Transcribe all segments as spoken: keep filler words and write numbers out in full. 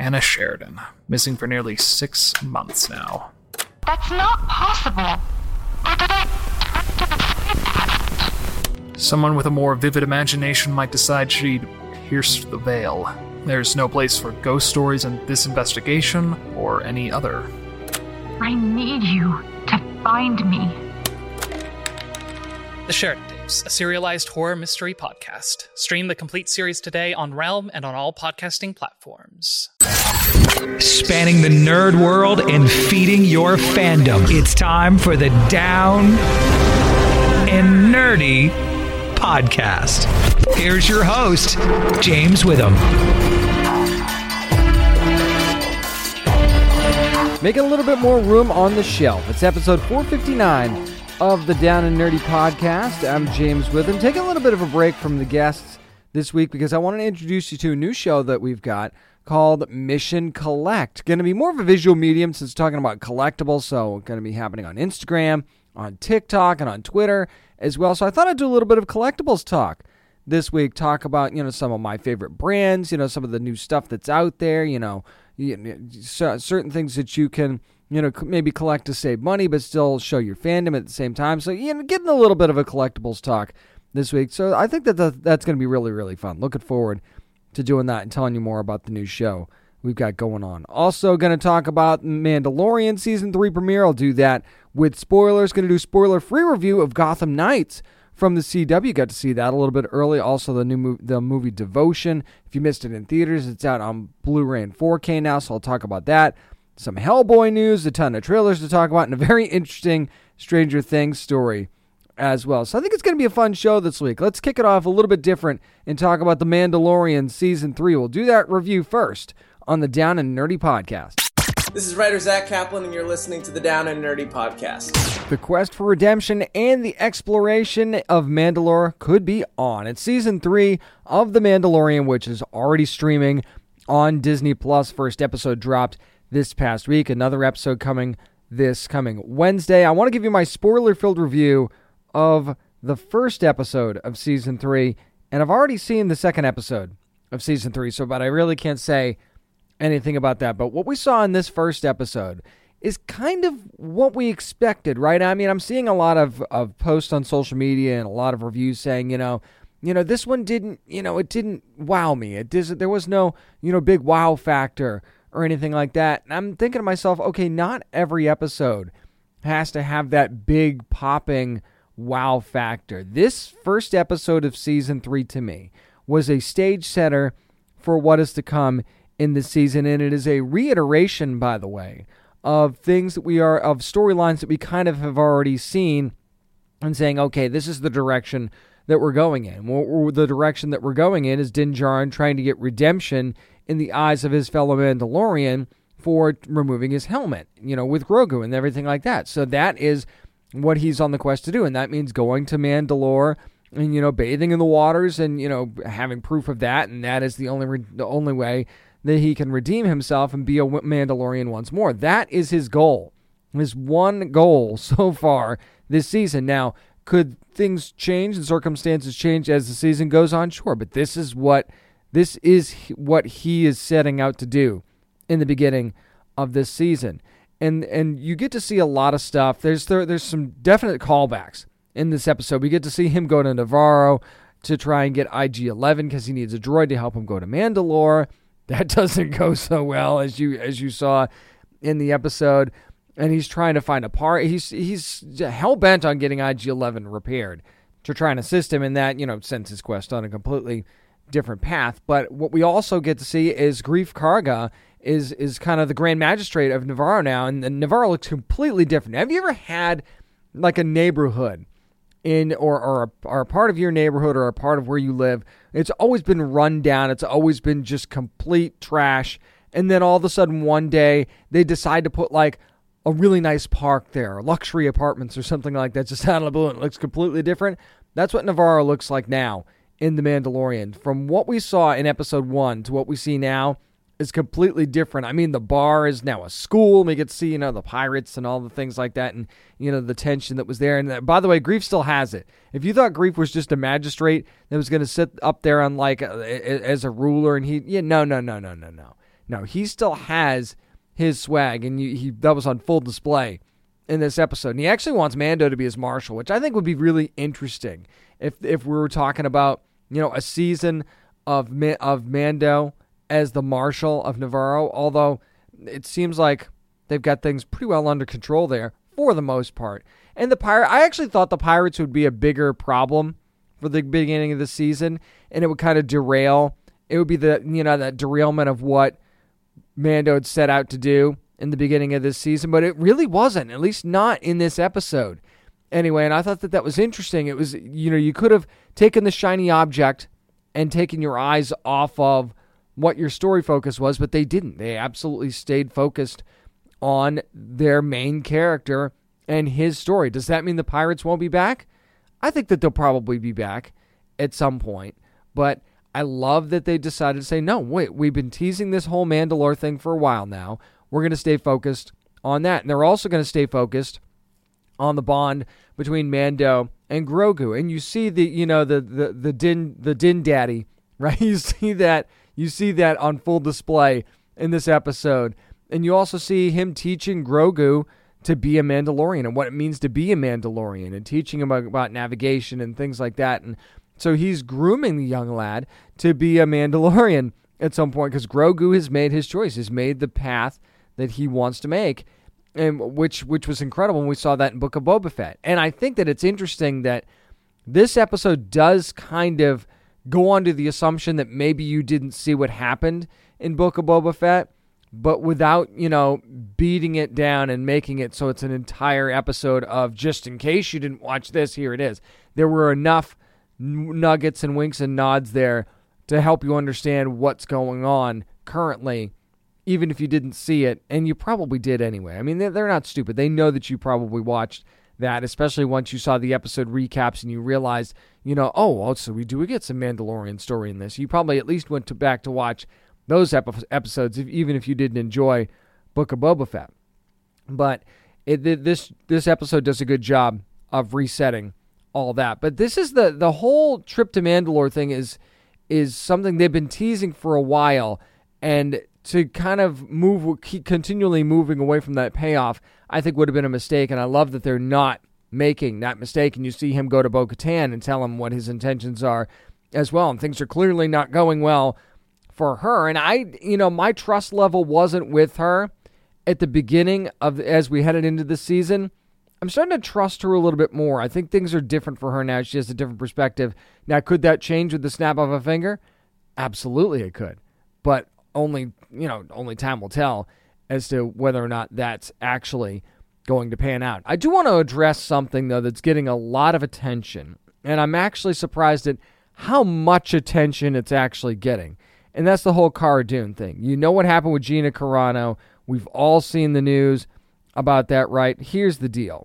Anna Sheridan, missing for nearly six months now. That's not possible. Or did I... Someone with a more vivid imagination might decide she'd pierced the veil. There's no place for ghost stories in this investigation or any other. I need you to find me. The Sheridan Tapes, a serialized horror mystery podcast. Stream the complete series today on Realm and on all podcasting platforms. Spanning the nerd world and feeding your fandom. It's time for the Down and Nerdy podcast. Here's your host, James Witham. Making a little bit more room on the shelf. It's episode four fifty-nine of the Down and Nerdy podcast. I'm James Witham. Taking a little bit of a break from the guests this week because I want to introduce you to a new show that we've got called Mission Collect. Going to be more of a visual medium since it's talking about collectibles, so going to be happening on Instagram, on TikTok, and on Twitter as well. So I thought I'd do a little bit of collectibles talk this week. Talk about, you know, some of my favorite brands, you know, some of the new stuff that's out there, you know, certain things that you can, you know, maybe collect to save money, but still show your fandom at the same time. So, you know, getting a little bit of a collectibles talk this week. So I think that the, that's going to be really, really fun. Looking forward to doing that and telling you more about the new show we've got going on. Also going to talk about Mandalorian Season three premiere. I'll do that with spoilers. Going to do spoiler-free review of Gotham Knights from the C W. Got to see that a little bit early. Also, the new movie, the movie Devotion. If you missed it in theaters, it's out on Blu-ray and four K now, so I'll talk about that. Some Hellboy news, a ton of trailers to talk about, and a very interesting Stranger Things story as well. So I think it's going to be a fun show this week. Let's kick it off a little bit different and talk about The Mandalorian Season three. We'll do that review first on the Down and Nerdy podcast. This is writer Zach Kaplan, and you're listening to the Down and Nerdy podcast. The quest for redemption and the exploration of Mandalore could be on. It's Season three of The Mandalorian, which is already streaming on Disney Plus. First episode dropped this past week. Another episode coming this coming Wednesday. I want to give you my spoiler-filled review of the first episode of Season three, and I've already seen the second episode of Season three, so but I really can't say anything about that. But what we saw in this first episode is kind of what we expected, right? I mean, I'm seeing a lot of, of posts on social media and a lot of reviews saying, you know, you know, this one didn't, you know, it didn't wow me. It did, there was no, you know, big wow factor or anything like that. And I'm thinking to myself, okay, not every episode has to have that big popping wow factor. This first episode of Season three to me was a stage setter for what is to come in the season, and it is a reiteration, by the way, of things that we are, of storylines that we kind of have already seen, and saying, okay, this is the direction that we're going in. Well, the direction that we're going in is Din Djarin trying to get redemption in the eyes of his fellow Mandalorian for removing his helmet, you know, with Grogu and everything like that. So that is what he's on the quest to do, and that means going to Mandalore and, you know, bathing in the waters and, you know, having proof of that, and that is the only re- the only way that he can redeem himself and be a Mandalorian once more. That is his goal. His one goal so far this season. Now, could things change and circumstances change as the season goes on? Sure, but this is what this is what he is setting out to do in the beginning of this season. And and you get to see a lot of stuff. There's there, there's some definite callbacks in this episode. We get to see him go to Navarro to try and get I G eleven because he needs a droid to help him go to Mandalore. That doesn't go so well as you as you saw in the episode. And he's trying to find a part. He's he's hell bent on getting I G eleven repaired to try and assist him in that, you know, sends his quest on a completely different path. But what we also get to see is Greef Karga is is kind of the Grand Magistrate of Navarro now, and, and Navarro looks completely different. Have you ever had like a neighborhood in or or a, or a part of your neighborhood or a part of where you live? It's always been run down. It's always been just complete trash. And then all of a sudden one day they decide to put like a really nice park there, luxury apartments or something like that, just out of the blue, and it looks completely different. That's what Navarro looks like now in The Mandalorian. From what we saw in episode one to what we see now is completely different. I mean, the bar is now a school. We get to see, you know, the pirates and all the things like that, and, you know, the tension that was there. And uh, by the way, Greef still has it. If you thought Greef was just a magistrate that was going to sit up there on like uh, as a ruler, and he, yeah, no, no, no, no, no, no. No, he still has his swag, and you, he that was on full display in this episode. And he actually wants Mando to be his marshal, which I think would be really interesting if if we were talking about, you know, a season of of Mando as the marshal of Nevarro. Although it seems like they've got things pretty well under control there for the most part. And the pirate, I actually thought the pirates would be a bigger problem for the beginning of the season, and it would kind of derail. It would be the, you know, that derailment of what Mando had set out to do in the beginning of this season, but it really wasn't, at least not in this episode. Anyway, and I thought that that was interesting. It was, you know, you could have taken the shiny object and taken your eyes off of what your story focus was, but they didn't. They absolutely stayed focused on their main character and his story. Does that mean the pirates won't be back? I think that they'll probably be back at some point, but I love that they decided to say, no, wait, we've been teasing this whole Mandalore thing for a while now. We're going to stay focused on that. And they're also going to stay focused on the bond between Mando and Grogu. And you see the, you know, the the the din the din daddy, right? You see that you see that on full display in this episode. And you also see him teaching Grogu to be a Mandalorian and what it means to be a Mandalorian, and teaching him about navigation and things like that. And so he's grooming the young lad to be a Mandalorian at some point, because Grogu has made his choice, has made the path that he wants to make, and which which was incredible when we saw that in Book of Boba Fett. And I think that it's interesting that this episode does kind of go under the assumption that maybe you didn't see what happened in Book of Boba Fett, but without, you know, beating it down and making it so it's an entire episode of, just in case you didn't watch this, here it is. There were enough nuggets and winks and nods there to help you understand what's going on currently, even if you didn't see it, and you probably did anyway. I mean, they're not stupid. They know that you probably watched that, especially once you saw the episode recaps and you realized, you know, oh, well, so we do get some Mandalorian story in this. You probably at least went to back to watch those episodes, even if you didn't enjoy Book of Boba Fett. But it, this this episode does a good job of resetting all that. But this is the the whole trip to Mandalore thing is is something they've been teasing for a while, and to kind of move, keep continually moving away from that payoff, I think would have been a mistake. And I love that they're not making that mistake. And you see him go to Bo-Katan and tell him what his intentions are as well. And things are clearly not going well for her. And I, you know, my trust level wasn't with her at the beginning of, as we headed into the season. I'm starting to trust her a little bit more. I think things are different for her now. She has a different perspective. Now, could that change with the snap of a finger? Absolutely it could. But only, you know, only time will tell as to whether or not that's actually going to pan out. I do want to address something, though, that's getting a lot of attention. And I'm actually surprised at how much attention it's actually getting. And that's the whole Cara Dune thing. You know what happened with Gina Carano. We've all seen the news about that, right? Here's the deal.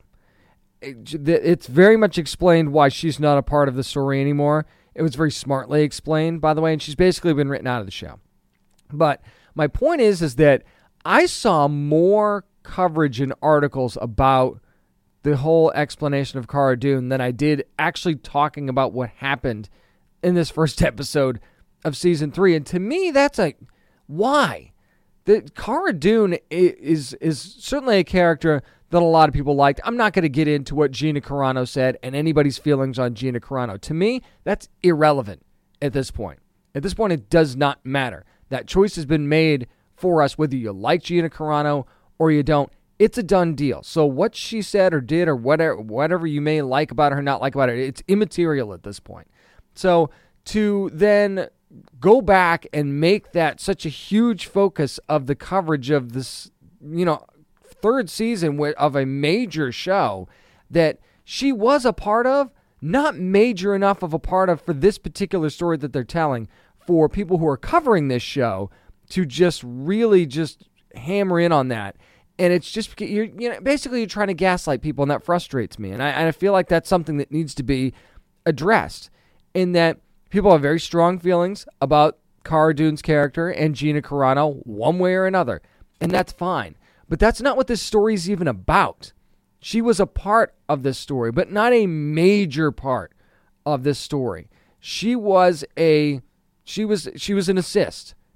It's very much explained why she's not a part of the story anymore. It was very smartly explained, by the way, and she's basically been written out of the show. But my point is, is that I saw more coverage and articles about the whole explanation of Cara Dune than I did actually talking about what happened in this first episode of season three. And to me, that's a why. The Cara Dune is is certainly a character that a lot of people liked. I'm not going to get into what Gina Carano said and anybody's feelings on Gina Carano. To me, that's irrelevant at this point. At this point, it does not matter. That choice has been made for us, whether you like Gina Carano or you don't. It's a done deal. So what she said or did or whatever, whatever you may like about her, not like about her, it's immaterial at this point. So to then go back and make that such a huge focus of the coverage of this, you know, third season of a major show that she was a part of, not major enough of a part of for this particular story that they're telling, for people who are covering this show to just really just hammer in on that. And it's just, you're, you know, basically you're trying to gaslight people, and that frustrates me. And I, and I feel like that's something that needs to be addressed, in that people have very strong feelings about Cara Dune's character and Gina Carano one way or another, and that's fine. But that's not what this story is even about. She was a part of this story, but not a major part of this story. She was a she was she was an assist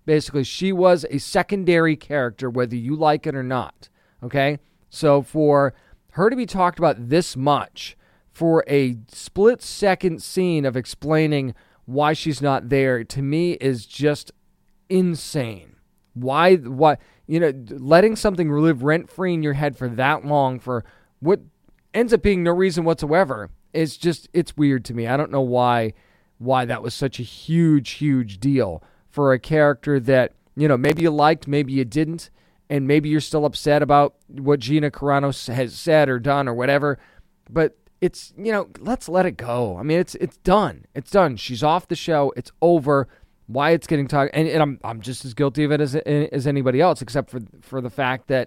Basically, she was a secondary character, whether you like it or not, okay? So for her to be talked about this much, for a split-second scene of explaining why she's not there, to me is just insane. Why, why, you know, letting something live rent-free in your head for that long for what ends up being no reason whatsoever is just, it's weird to me. I don't know why, why that was such a huge, huge deal for a character that, you know, maybe you liked, maybe you didn't, and maybe you're still upset about what Gina Carano has said or done or whatever, but it's, you know, let's let it go. I mean, it's it's done. It's done. She's off the show. It's over. Why it's getting talked, and, and I'm I'm just as guilty of it as as anybody else, except for for the fact that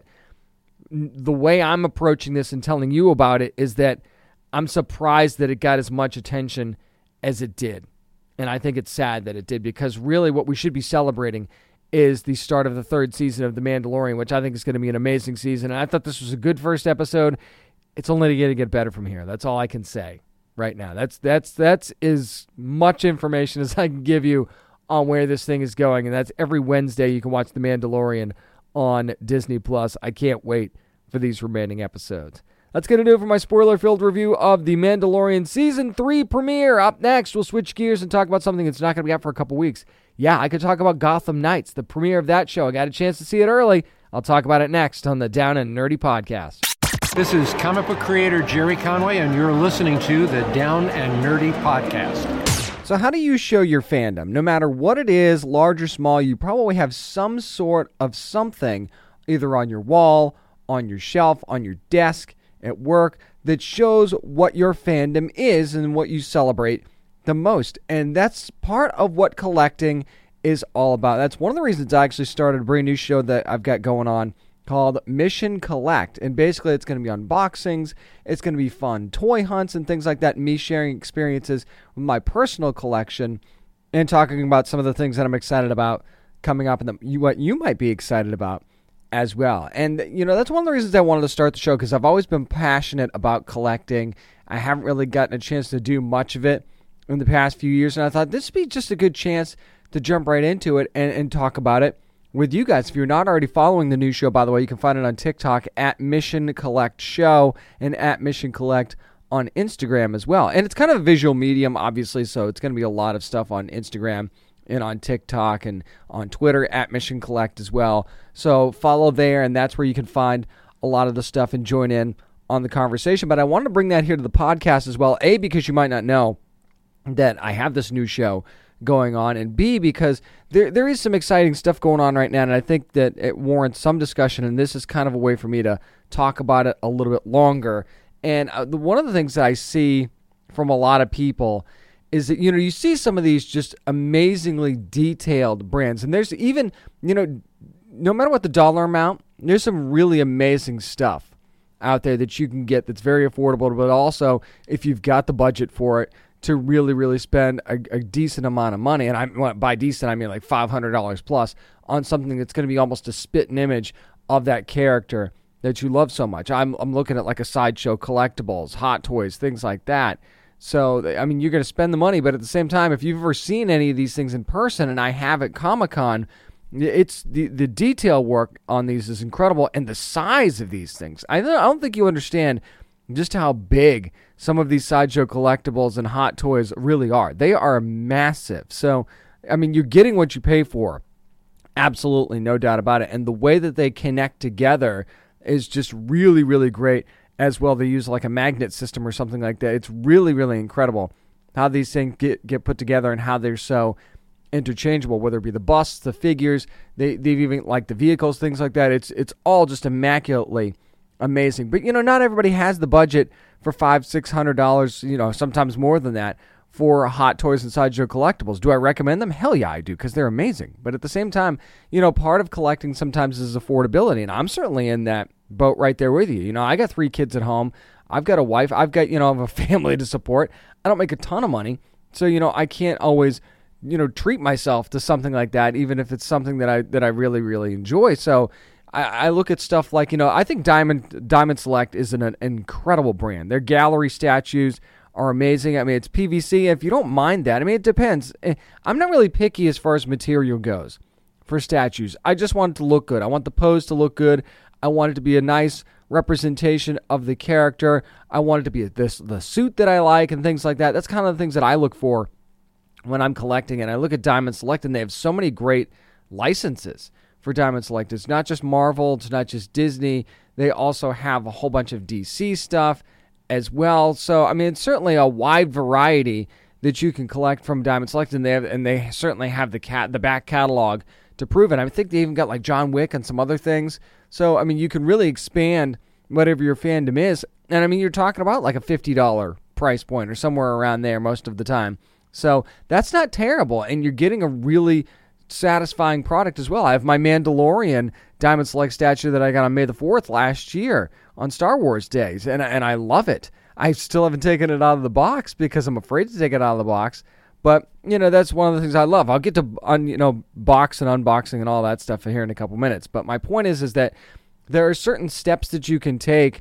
the way I'm approaching this and telling you about it is that I'm surprised that it got as much attention as it did, and I think it's sad that it did, because really what we should be celebrating is the start of the third season of The Mandalorian, which I think is going to be an amazing season. And I thought this was a good first episode. It's only going to get better from here. That's all I can say right now. That's that's that's as much information as I can give you on where this thing is going, and that's every Wednesday you can watch The Mandalorian on Disney Plus. I can't wait for these remaining episodes. That's going to do it for my spoiler-filled review of The Mandalorian Season three premiere. Up next, we'll switch gears and talk about something that's not going to be out for a couple weeks. Yeah, I could talk about Gotham Knights, the premiere of that show. I got a chance to see it early. I'll talk about it next on the Down and Nerdy Podcast. This is comic book creator Jerry Conway, and you're listening to the Down and Nerdy Podcast. So how do you show your fandom? No matter what it is, large or small, you probably have some sort of something, either on your wall, on your shelf, on your desk, at work, that shows what your fandom is and what you celebrate the most. And that's part of what collecting is all about. That's one of the reasons I actually started a brand new show that I've got going on called Mission Collect. And basically it's going to be unboxings, it's going to be fun toy hunts and things like that, and me sharing experiences with my personal collection and talking about some of the things that I'm excited about coming up and the, you, what you might be excited about as well. And, you know, that's one of the reasons I wanted to start the show, because I've always been passionate about collecting. I haven't really gotten a chance to do much of it in the past few years, and I thought this would be just a good chance to jump right into it and, and talk about it with you guys. If you're not already following the new show, by the way, you can find it on TikTok at Mission Collect Show and at Mission Collect on Instagram as well. And it's kind of a visual medium, obviously, so it's going to be a lot of stuff on Instagram and on TikTok and on Twitter at Mission Collect as well. So follow there, and that's where you can find a lot of the stuff and join in on the conversation. But I wanted to bring that here to the podcast as well, A, because you might not know that I have this new show going on, and B, because there there is some exciting stuff going on right now, and I think that it warrants some discussion, and this is kind of a way for me to talk about it a little bit longer. And uh, the, one of the things that I see from a lot of people is that, you know, you see some of these just amazingly detailed brands, and there's even, you know, no matter what the dollar amount, there's some really amazing stuff out there that you can get that's very affordable, but also, if you've got the budget for it, to really, really spend a, a decent amount of money, and I, by decent, I mean like five hundred dollars plus, on something that's going to be almost a spitting image of that character that you love so much. I'm I'm looking at like a Sideshow collectibles, Hot Toys, things like that. So, I mean, you're going to spend the money, but at the same time, if you've ever seen any of these things in person, and I have at Comic-Con, it's the, the detail work on these is incredible, and the size of these things. I don't, I don't think you understand just how big some of these Sideshow collectibles and Hot Toys really are. They are massive. So, I mean, you're getting what you pay for. Absolutely, no doubt about it. And the way that they connect together is just really, really great as well. They use like a magnet system or something like that. It's really, really incredible how these things get, get put together and how they're so interchangeable, whether it be the busts, the figures, they, they've even like the vehicles, things like that. It's it's all just immaculately amazing. But, you know, not everybody has the budget for five, six hundred dollars, you know, sometimes more than that, for Hot Toys and Sideshow collectibles. Do I recommend them? Hell yeah, I do, because they're amazing. But at the same time, you know, part of collecting sometimes is affordability, and I'm certainly in that boat right there with you. You know, I got three kids at home. I've got a wife. I've got, you know, I have a family to support. I don't make a ton of money, so, you know, I can't always, you know, treat myself to something like that, even if it's something that I that I really, really enjoy. So I, I look at stuff like, you know, I think Diamond Diamond Select is an, an incredible brand. Their gallery statues are amazing. I mean, it's P V C. If you don't mind that, I mean, it depends. I'm not really picky as far as material goes for statues. I just want it to look good. I want the pose to look good. I want it to be a nice representation of the character. I want it to be this the suit that I like and things like that. That's kind of the things that I look for when I'm collecting. And I look at Diamond Select, and they have so many great licenses for Diamond Select. It's not just Marvel. It's not just Disney. They also have a whole bunch of D C stuff as well. So, I mean, it's certainly a wide variety that you can collect from Diamond Select, and they have, and they certainly have the cat the back catalog to prove it. I think they even got like John Wick and some other things. So, I mean, you can really expand whatever your fandom is. And, I mean, you're talking about like a fifty dollars price point or somewhere around there most of the time. So, that's not terrible. And you're getting a really satisfying product as well. I have my Mandalorian Diamond Select statue that I got on May the fourth last year on Star Wars days. And, and I love it. I still haven't taken it out of the box because I'm afraid to take it out of the box. But, you know, that's one of the things I love. I'll get to, un, you know, box and unboxing and all that stuff here in a couple minutes. But my point is, is that there are certain steps that you can take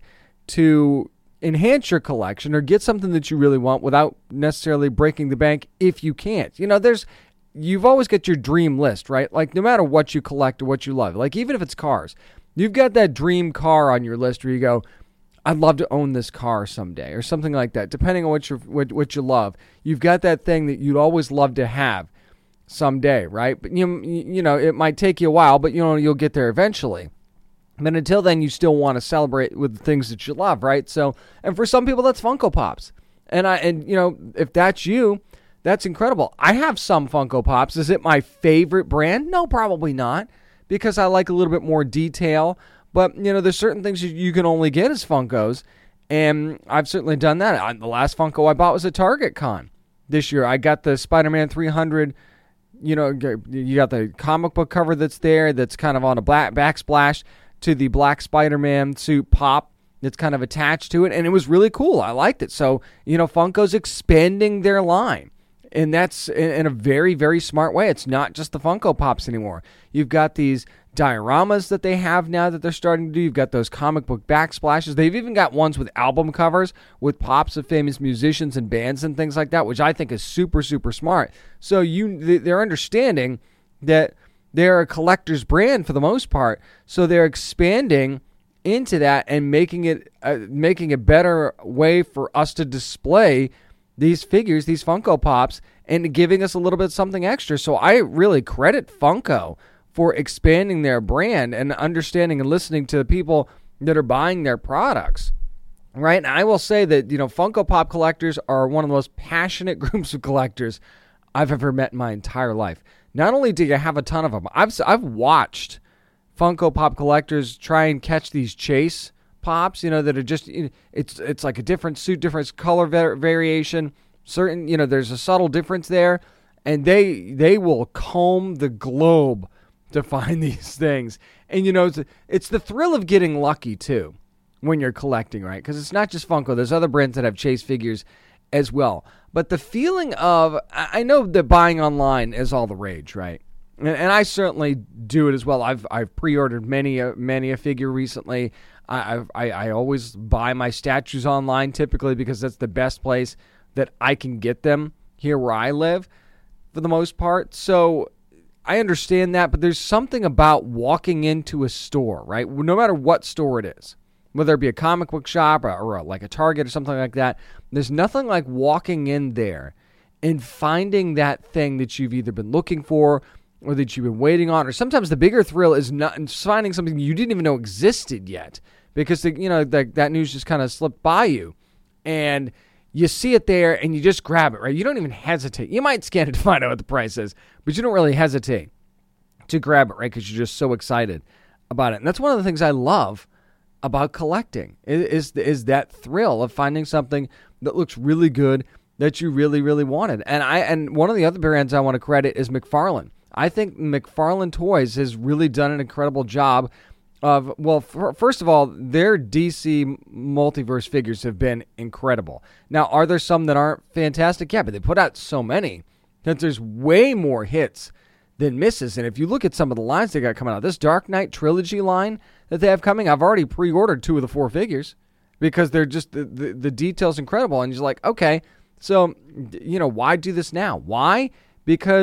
to enhance your collection or get something that you really want without necessarily breaking the bank if you can't. You know, there's, you've always got your dream list, right? Like, no matter what you collect or what you love, like, even if it's cars, you've got that dream car on your list where you go, I'd love to own this car someday or something like that, depending on what you what, what you love. You've got that thing that you'd always love to have someday, right? But you you know, it might take you a while, but you know, you'll get there eventually. But until then, you still want to celebrate with the things that you love, right? So, and for some people, that's Funko Pops. And I and you know, if that's you, that's incredible. I have some Funko Pops. Is it my favorite brand? No, probably not, because I like a little bit more detail. But, you know, there's certain things you can only get as Funkos, and I've certainly done that. The last Funko I bought was at Target Con this year. I got the Spider-Man three hundred, you know, you got the comic book cover that's there that's kind of on a black backsplash to the black Spider-Man suit pop that's kind of attached to it, and it was really cool. I liked it. So, you know, Funko's expanding their line, and that's in a very, very smart way. It's not just the Funko Pops anymore. You've got these dioramas that they have now that they're starting to do. You've got those comic book backsplashes. They've even got ones with album covers with pops of famous musicians and bands and things like that, which I think is super, super smart. So you, they're understanding that they're a collector's brand for the most part. So they're expanding into that and making it uh, making a better way for us to display these figures, these Funko Pops, and giving us a little bit something extra. So I really credit Funko for expanding their brand and understanding and listening to the people that are buying their products, right? And I will say that, you know, Funko Pop collectors are one of the most passionate groups of collectors I've ever met in my entire life. Not only do you have a ton of them, I've I've watched Funko Pop collectors try and catch these chase pops, you know, that are just, it's it's like a different suit, different color va- variation, certain, you know, there's a subtle difference there, and they they will comb the globe to find these things. And, you know, it's, it's the thrill of getting lucky, too, when you're collecting, right? Because it's not just Funko. There's other brands that have chase figures as well. But the feeling of, I know that buying online is all the rage, right? And, and I certainly do it as well. I've I've pre-ordered many a, many a figure recently. I, I, I always buy my statues online, typically, because that's the best place that I can get them here where I live, for the most part. So I understand that, but there's something about walking into a store, right? No matter what store it is, whether it be a comic book shop or, or a, like a Target or something like that, there's nothing like walking in there and finding that thing that you've either been looking for or that you've been waiting on. Or sometimes the bigger thrill is not finding something you didn't even know existed yet, because the, you know the, that news just kind of slipped by you, and you see it there and you just grab it, right? You don't even hesitate. You might scan it to find out what the price is, but you don't really hesitate to grab it, right? Because you're just so excited about it. And that's one of the things I love about collecting is, is, is that thrill of finding something that looks really good that you really, really wanted. And I and one of the other brands I want to credit is McFarlane. I think McFarlane Toys has really done an incredible job of, well, f- first of all, their D C multiverse figures have been incredible. Now, are there some that aren't fantastic? Yeah, but they put out so many that there's way more hits than misses. And if you look at some of the lines they got coming out, this Dark Knight trilogy line that they have coming, I've already pre-ordered two of the four figures because they're just, the, the, the detail's incredible. And you're like, okay, so, you know, why do this now? Why? Because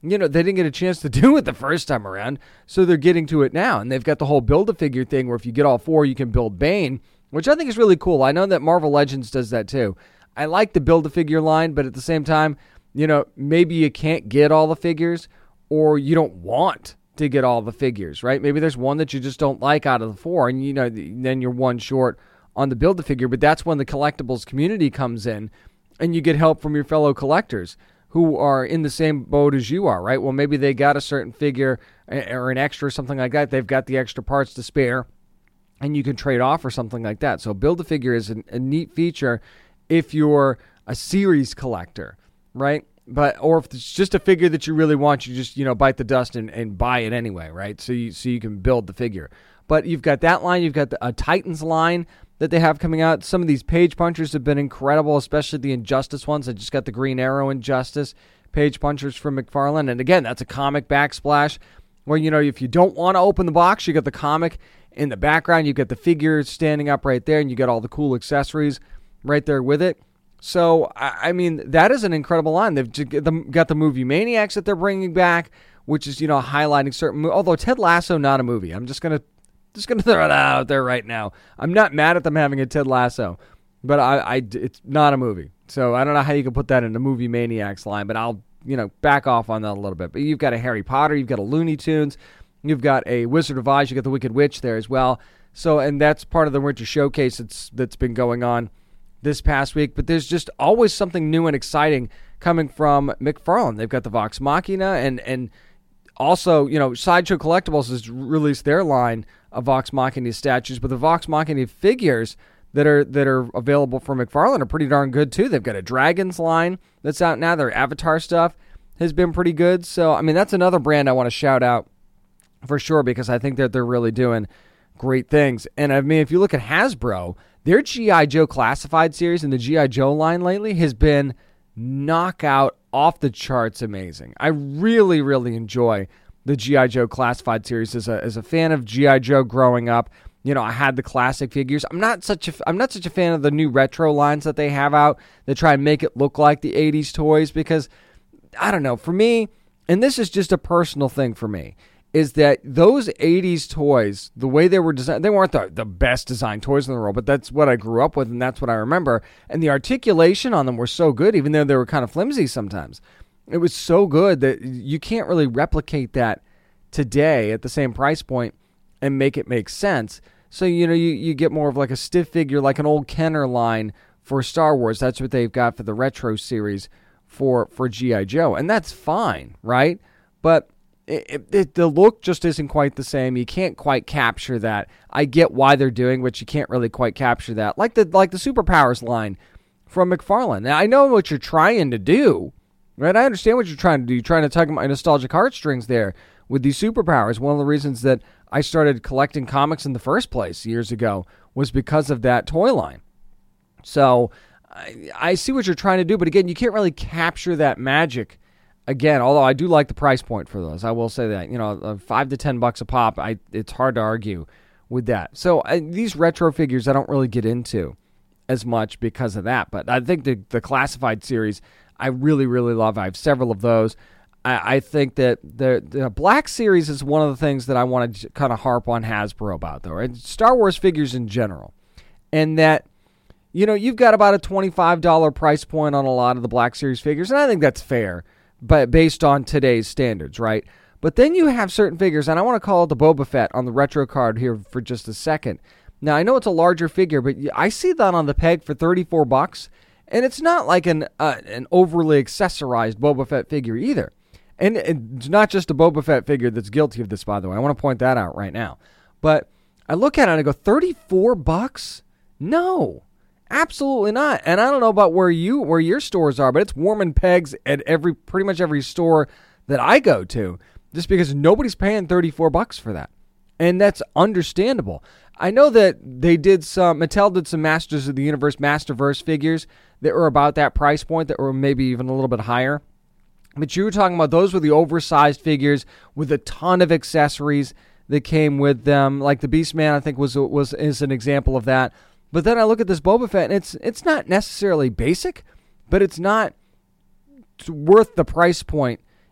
you know, they didn't get a chance to do it the first time around, so they're getting to it now. And they've got the whole Build-A-Figure thing where if you get all four, you can build Bane, which I think is really cool. I know that Marvel Legends does that too. I like the Build-A-Figure line, but at the same time, you know, maybe you can't get all the figures, or you don't want to get all the figures, right? Maybe there's one that you just don't like out of the four, and, you know, then you're one short on the Build-A-Figure. But that's when the collectibles community comes in, and you get help from your fellow collectors who are in the same boat as you are, right? Well, maybe they got a certain figure or an extra or something like that. They've got the extra parts to spare, and you can trade off or something like that. So Build-A-Figure is a, a neat feature if you're a series collector, right? But or if it's just a figure that you really want, you just, you know, bite the dust and, and buy it anyway, right? So you so you can build the figure. But you've got that line. You've got the, a Titans line that they have coming out. Some of these page punchers have been incredible, especially the Injustice ones. I just got the Green Arrow Injustice page punchers from McFarlane. And again, that's a comic backsplash where, you know, if you don't want to open the box, you got the comic in the background. You got the figure standing up right there, and you got all the cool accessories right there with it. So, I mean, that is an incredible line. They've got the movie Maniacs that they're bringing back, which is, you know, highlighting certain... Although Ted Lasso, not a movie. I'm just going to just gonna throw that out there right now. I'm not mad at them having a Ted Lasso, but I, I, it's not a movie. So I don't know how you can put that in the movie Maniacs line, but I'll, you know, back off on that a little bit. But you've got a Harry Potter, you've got a Looney Tunes, you've got a Wizard of Oz, you've got the Wicked Witch there as well. So, and that's part of the Winter Showcase that's that's been going on this past week, but there's just always something new and exciting coming from McFarlane. They've got the Vox Machina, and and also, you know, Sideshow Collectibles has released their line of Vox Machina statues, but the Vox Machina figures that are that are available from McFarlane are pretty darn good too. They've got a Dragons line that's out now. Their Avatar stuff has been pretty good. So, I mean, that's another brand I want to shout out for sure, because I think that they're really doing great things. And I mean, if you look at Hasbro, their G I. Joe Classified series and the G I. Joe line lately has been knockout, off the charts amazing. I really, really enjoy the G I. Joe Classified series. As a as a fan of G I. Joe growing up, you know, I had the classic figures. I'm not such a I'm not such a fan of the new retro lines that they have out that try and make it look like the eighties toys, because I don't know, for me, and this is just a personal thing for me, is that those eighties toys, the way they were designed, they weren't the, the best designed toys in the world, but that's what I grew up with, and that's what I remember. And the articulation on them were so good, even though they were kind of flimsy sometimes. It was so good that you can't really replicate that today at the same price point and make it make sense. So, you know, you, you get more of like a stiff figure, like an old Kenner line for Star Wars. That's what they've got for the retro series for, for G I. Joe. And that's fine, right? But It, it, the look just isn't quite the same. You can't quite capture that. I get why they're doing, but you can't really quite capture that. Like the like the Superpowers line from McFarlane. Now, I know what you're trying to do, right? I understand what you're trying to do. You're trying to tug my nostalgic heartstrings there with these Superpowers. One of the reasons that I started collecting comics in the first place years ago was because of that toy line. So I, I see what you're trying to do, but again, you can't really capture that magic. Again, although I do like the price point for those, I will say that, you know, five to ten bucks a pop. I it's hard to argue with that. So I, these retro figures, I don't really get into as much because of that. But I think the the Classified series, I really really love. I have several of those. I, I think that the the Black series is one of the things that I want to kind of harp on Hasbro about, though, and Star Wars figures in general, and that, you know, you've got about a twenty-five dollars price point on a lot of the Black series figures, and I think that's fair, but based on today's standards, right? But then you have certain figures, and I want to call it the Boba Fett on the retro card here for just a second. Now, I know it's a larger figure, but I see that on the peg for thirty-four bucks, and it's not like an uh, an overly accessorized Boba Fett figure either. And it's not just a Boba Fett figure that's guilty of this, by the way. I want to point that out right now. But I look at it and I go, thirty-four bucks? No. Absolutely not. And I don't know about where you where your stores are, but it's warming pegs at every pretty much every store that I go to, just because nobody's paying thirty-four bucks for that. And that's understandable. I know that they did some Mattel did some Masters of the Universe Masterverse figures that were about that price point, that were maybe even a little bit higher. But you were talking about those were the oversized figures with a ton of accessories that came with them. Like the Beastman, I think was was is an example of that. But then I look at this Boba Fett, and it's it's not necessarily basic, but it's not worth the price point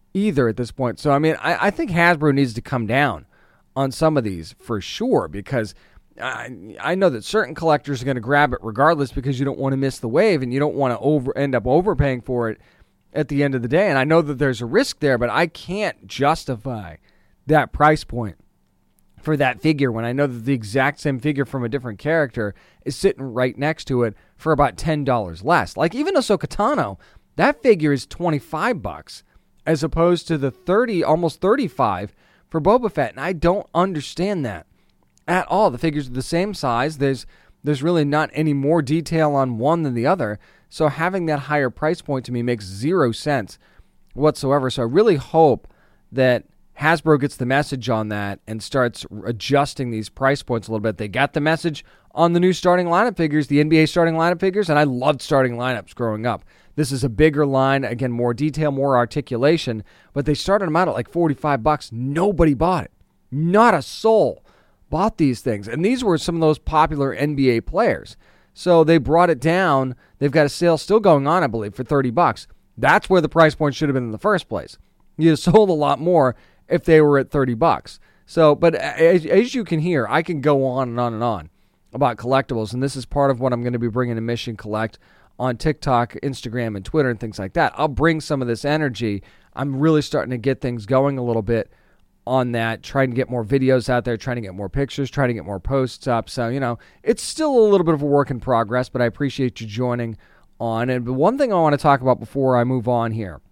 either at this point. So, I mean, I, I think Hasbro needs to come down on some of these for sure, because I, I know that certain collectors are going to grab it regardless because you don't want to miss the wave and you don't want to over end up overpaying for it at the end of the day. And I know that there's a risk there, but I can't justify that price point for that figure when I know that the exact same figure from a different character is sitting right next to it for about ten dollars less. Like even Ahsoka Tano, that figure is twenty-five bucks as opposed to the thirty, almost thirty-five for Boba Fett. And I don't understand that at all. The figures are the same size. There's there's really not any more detail on one than the other. So having that higher price point to me makes zero sense whatsoever. So I really hope that Hasbro gets the message on that and starts adjusting these price points a little bit. They got the message on the new starting lineup figures, the N B A starting lineup figures, and I loved starting lineups growing up. This is a bigger line, again, more detail, more articulation, but they started them out at like forty-five bucks. Nobody bought it. Not a soul bought these things. And these were some of those popular N B A players. So they brought it down. They've got a sale still going on, I believe, for thirty bucks. That's where the price point should have been in the first place. You sold a lot more if they were at thirty bucks. So, but as, as you can hear, I can go on and on and on about collectibles, and this is part of what I'm going to be bringing to Mission Collect on TikTok, Instagram, and Twitter, and things like that. I'll bring some of this energy. I'm really starting to get things going a little bit on that, trying to get more videos out there, trying to get more pictures, trying to get more posts up. So, you know, it's still a little bit of a work in progress, but I appreciate you joining on. And one thing I want to talk about before I move on here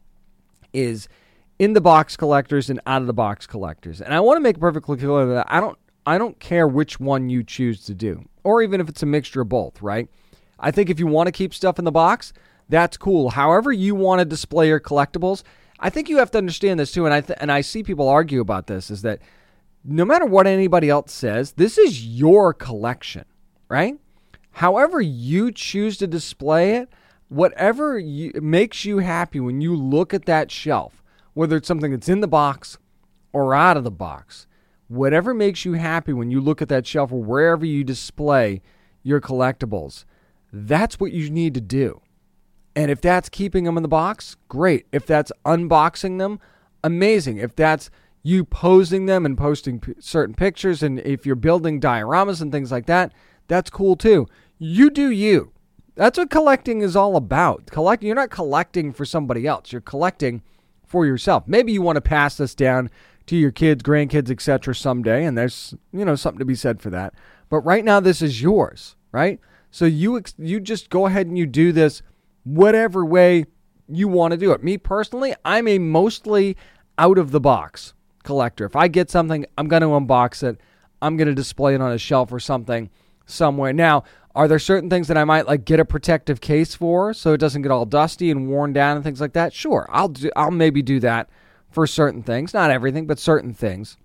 is in-the-box collectors and out-of-the-box collectors. And I want to make perfectly clear that I don't I don't care which one you choose to do, or even if it's a mixture of both, right? I think if you want to keep stuff in the box, that's cool. However you want to display your collectibles, I think you have to understand this too, and I th- and I see people argue about this, is that no matter what anybody else says, this is your collection, right? However you choose to display it, whatever you, makes you happy when you look at that shelf, whether it's something that's in the box or out of the box, whatever makes you happy when you look at that shelf or wherever you display your collectibles, that's what you need to do. And if that's keeping them in the box, great. If that's unboxing them, amazing. If that's you posing them and posting p- certain pictures, and if you're building dioramas and things like that, that's cool too. You do you. That's what collecting is all about. Collect. You're not collecting for somebody else. You're collecting for yourself. Maybe you want to pass this down to your kids, grandkids, et cetera someday, and there's, you know, something to be said for that. But right now, this is yours, right? So you ex- you just go ahead and you do this whatever way you want to do it. Me personally, I'm a mostly out-of-the-box collector. If I get something, I'm going to unbox it. I'm going to display it on a shelf or something somewhere. Now, are there certain things that I might like get a protective case for so it doesn't get all dusty and worn down and things like that? Sure, I'll do, I'll maybe do that for certain things. Not everything, but certain things.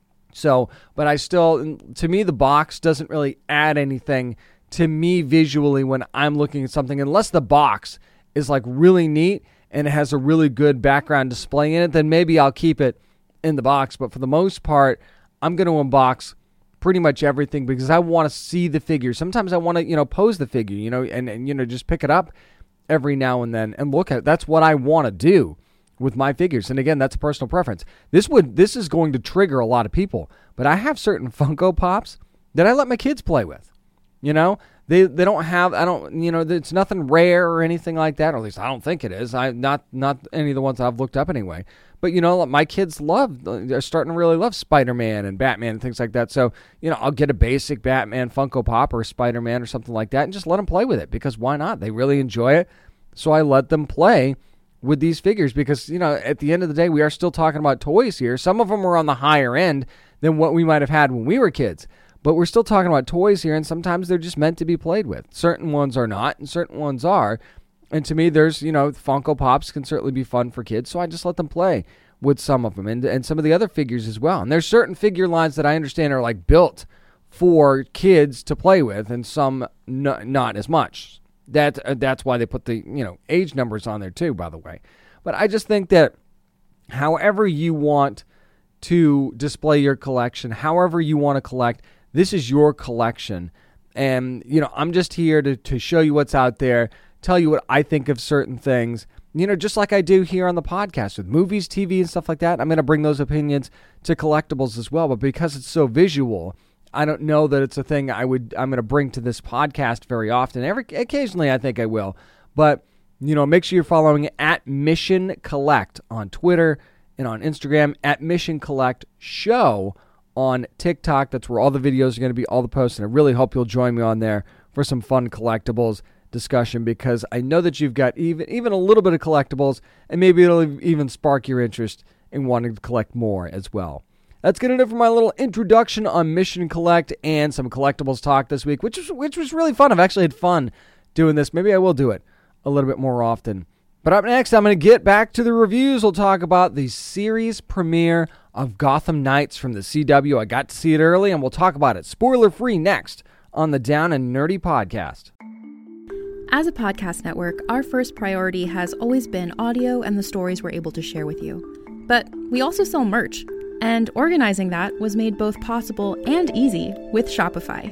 So, but I still, to me, the box doesn't really add anything to me visually when I'm looking at something, unless the box is like really neat and it has a really good background display in it, then maybe I'll keep it in the box. But for the most part, I'm going to unbox pretty much everything because I want to see the figure. Sometimes I want to, you know, pose the figure, you know, and, and, you know, just pick it up every now and then and look at it. That's what I want to do with my figures. And again, that's a personal preference. This would, this is going to trigger a lot of people, but I have certain Funko Pops that I let my kids play with. You know, they they don't have, I don't, you know, it's nothing rare or anything like that, or at least I don't think it is. I not not any of the ones I've looked up anyway. But, you know, my kids love, they're starting to really love Spider-Man and Batman and things like that. So, you know, I'll get a basic Batman Funko Pop or Spider-Man or something like that and just let them play with it, because why not? They really enjoy it. So I let them play with these figures because, you know, at the end of the day, we are still talking about toys here. Some of them are on the higher end than what we might have had when we were kids. But we're still talking about toys here, and sometimes they're just meant to be played with. Certain ones are not, and certain ones are. And to me, there's, you know, Funko Pops can certainly be fun for kids, so I just let them play with some of them, and and some of the other figures as well. And there's certain figure lines that I understand are, like, built for kids to play with, and some n- not as much. That uh, that's why they put the, you know, age numbers on there, too, by the way. But I just think that however you want to display your collection, however you want to collect, this is your collection, and, you know, I'm just here to, to show you what's out there, tell you what I think of certain things. you know, just like I do here on the podcast with movies, T V, and stuff like that, I'm going to bring those opinions to collectibles as well. But because it's so visual, I don't know that it's a thing I would, I'm going to bring to this podcast very often. Every occasionally, I think I will. But, you know, make sure you're following at Mission Collect on Twitter and on Instagram, at Mission Collect Show on TikTok. That's where all the videos are going to be, all the posts, and I really hope you'll join me on there for some fun collectibles discussion, because I know that you've got even even a little bit of collectibles, and maybe it'll even spark your interest in wanting to collect more as well. That's going to do it for my little introduction on Mission Collect and some collectibles talk this week, which was, which was really fun. I've actually had fun doing this. Maybe I will do it a little bit more often. But up next, I'm going to get back to the reviews. We'll talk about the series premiere of Gotham Knights from the C W. I got to see it early, and we'll talk about it spoiler-free next on the Down and Nerdy podcast. As a podcast network, our first priority has always been audio and the stories we're able to share with you. But we also sell merch, and organizing that was made both possible and easy with Shopify.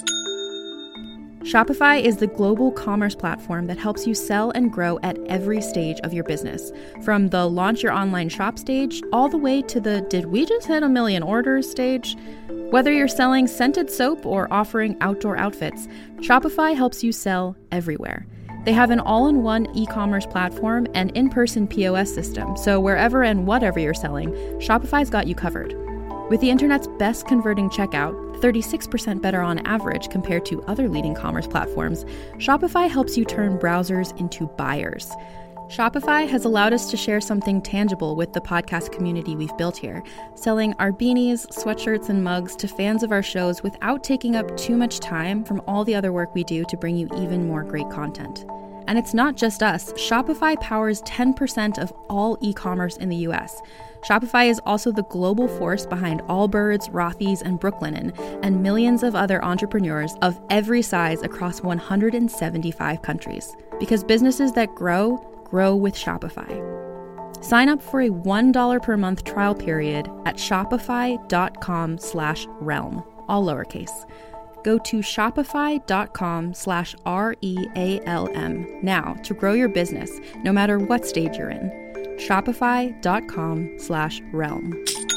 Shopify is the global commerce platform that helps you sell and grow at every stage of your business, from the launch your online shop stage all the way to the did we just hit a million orders stage. Whether you're selling scented soap or offering outdoor outfits, Shopify helps you sell everywhere. They have an all-in-one e-commerce platform and in-person P O S system, so wherever and whatever you're selling, Shopify's got you covered. With the internet's best converting checkout, thirty-six percent better on average compared to other leading commerce platforms, Shopify helps you turn browsers into buyers. Shopify has allowed us to share something tangible with the podcast community we've built here, selling our beanies, sweatshirts, and mugs to fans of our shows without taking up too much time from all the other work we do to bring you even more great content. And it's not just us. Shopify powers ten percent of all e-commerce in the U S. Shopify is also the global force behind Allbirds, Rothy's, and Brooklinen, and millions of other entrepreneurs of every size across one hundred seventy-five countries. Because businesses that grow, grow with Shopify. Sign up for a one dollar per month trial period at shopify.com slash realm, all lowercase. Go to shopify.com slash R-E-A-L-M now to grow your business, no matter what stage you're in. Shopify.com slash realm.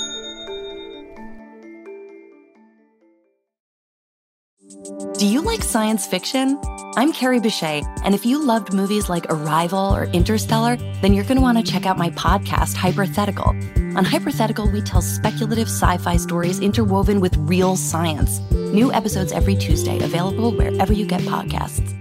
Do you like science fiction? I'm Carrie Bechet, and if you loved movies like Arrival or Interstellar, then you're going to want to check out my podcast, Hypothetical. On Hypothetical, we tell speculative sci-fi stories interwoven with real science. New episodes every Tuesday, available wherever you get podcasts.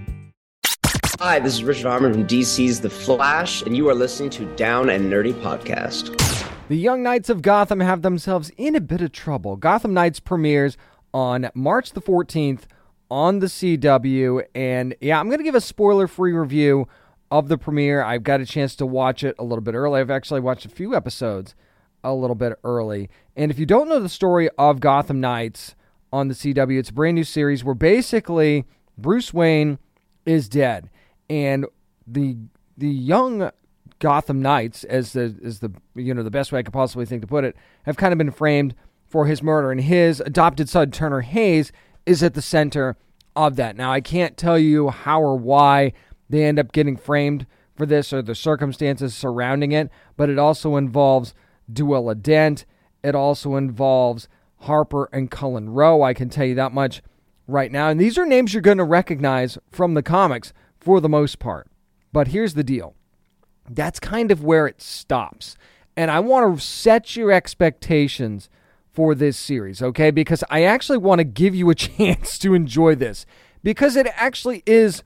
Hi, this is Richard Harmon from D C's The Flash, and you are listening to Down and Nerdy Podcast. The Young Knights of Gotham have themselves in a bit of trouble. Gotham Knights premieres on March the fourteenth on the C W, and yeah, I'm going to give a spoiler-free review of the premiere. I've got a chance to watch it a little bit early. I've actually watched a few episodes a little bit early. And if you don't know the story of Gotham Knights on the C W, it's a brand new series where basically Bruce Wayne is dead, and the the young Gotham Knights, as the as the you know the best way I could possibly think to put it, have kind of been framed for his murder, and his adopted son Turner Hayes is at the center of that. Now, I can't tell you how or why they end up getting framed for this or the circumstances surrounding it, but it also involves Duella Dent. It also involves Harper and Cullen Rowe. I can tell you that much right now. And these are names you're going to recognize from the comics for the most part. But here's the deal. That's kind of where it stops. And I want to set your expectations for this series, okay? Because I actually want to give you a chance to enjoy this. Because it actually is,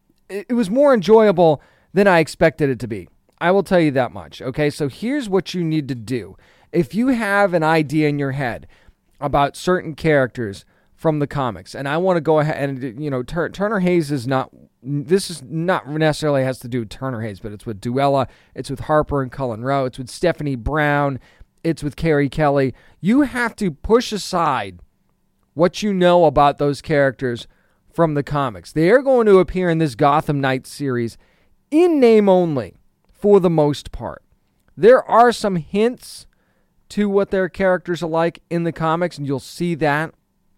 it was more enjoyable than I expected it to be. I will tell you that much, okay? So here's what you need to do. If you have an idea in your head about certain characters from the comics, and I want to go ahead and, you know, Tur- Turner Hayes is not, this is not necessarily has to do with Turner Hayes, but it's with Duella, it's with Harper and Cullen Rowe, it's with Stephanie Brown, it's with Carrie Kelly. You have to push aside what you know about those characters from the comics. They are going to appear in this Gotham Knights series in name only, for the most part. There are some hints to what their characters are like in the comics, and you'll see that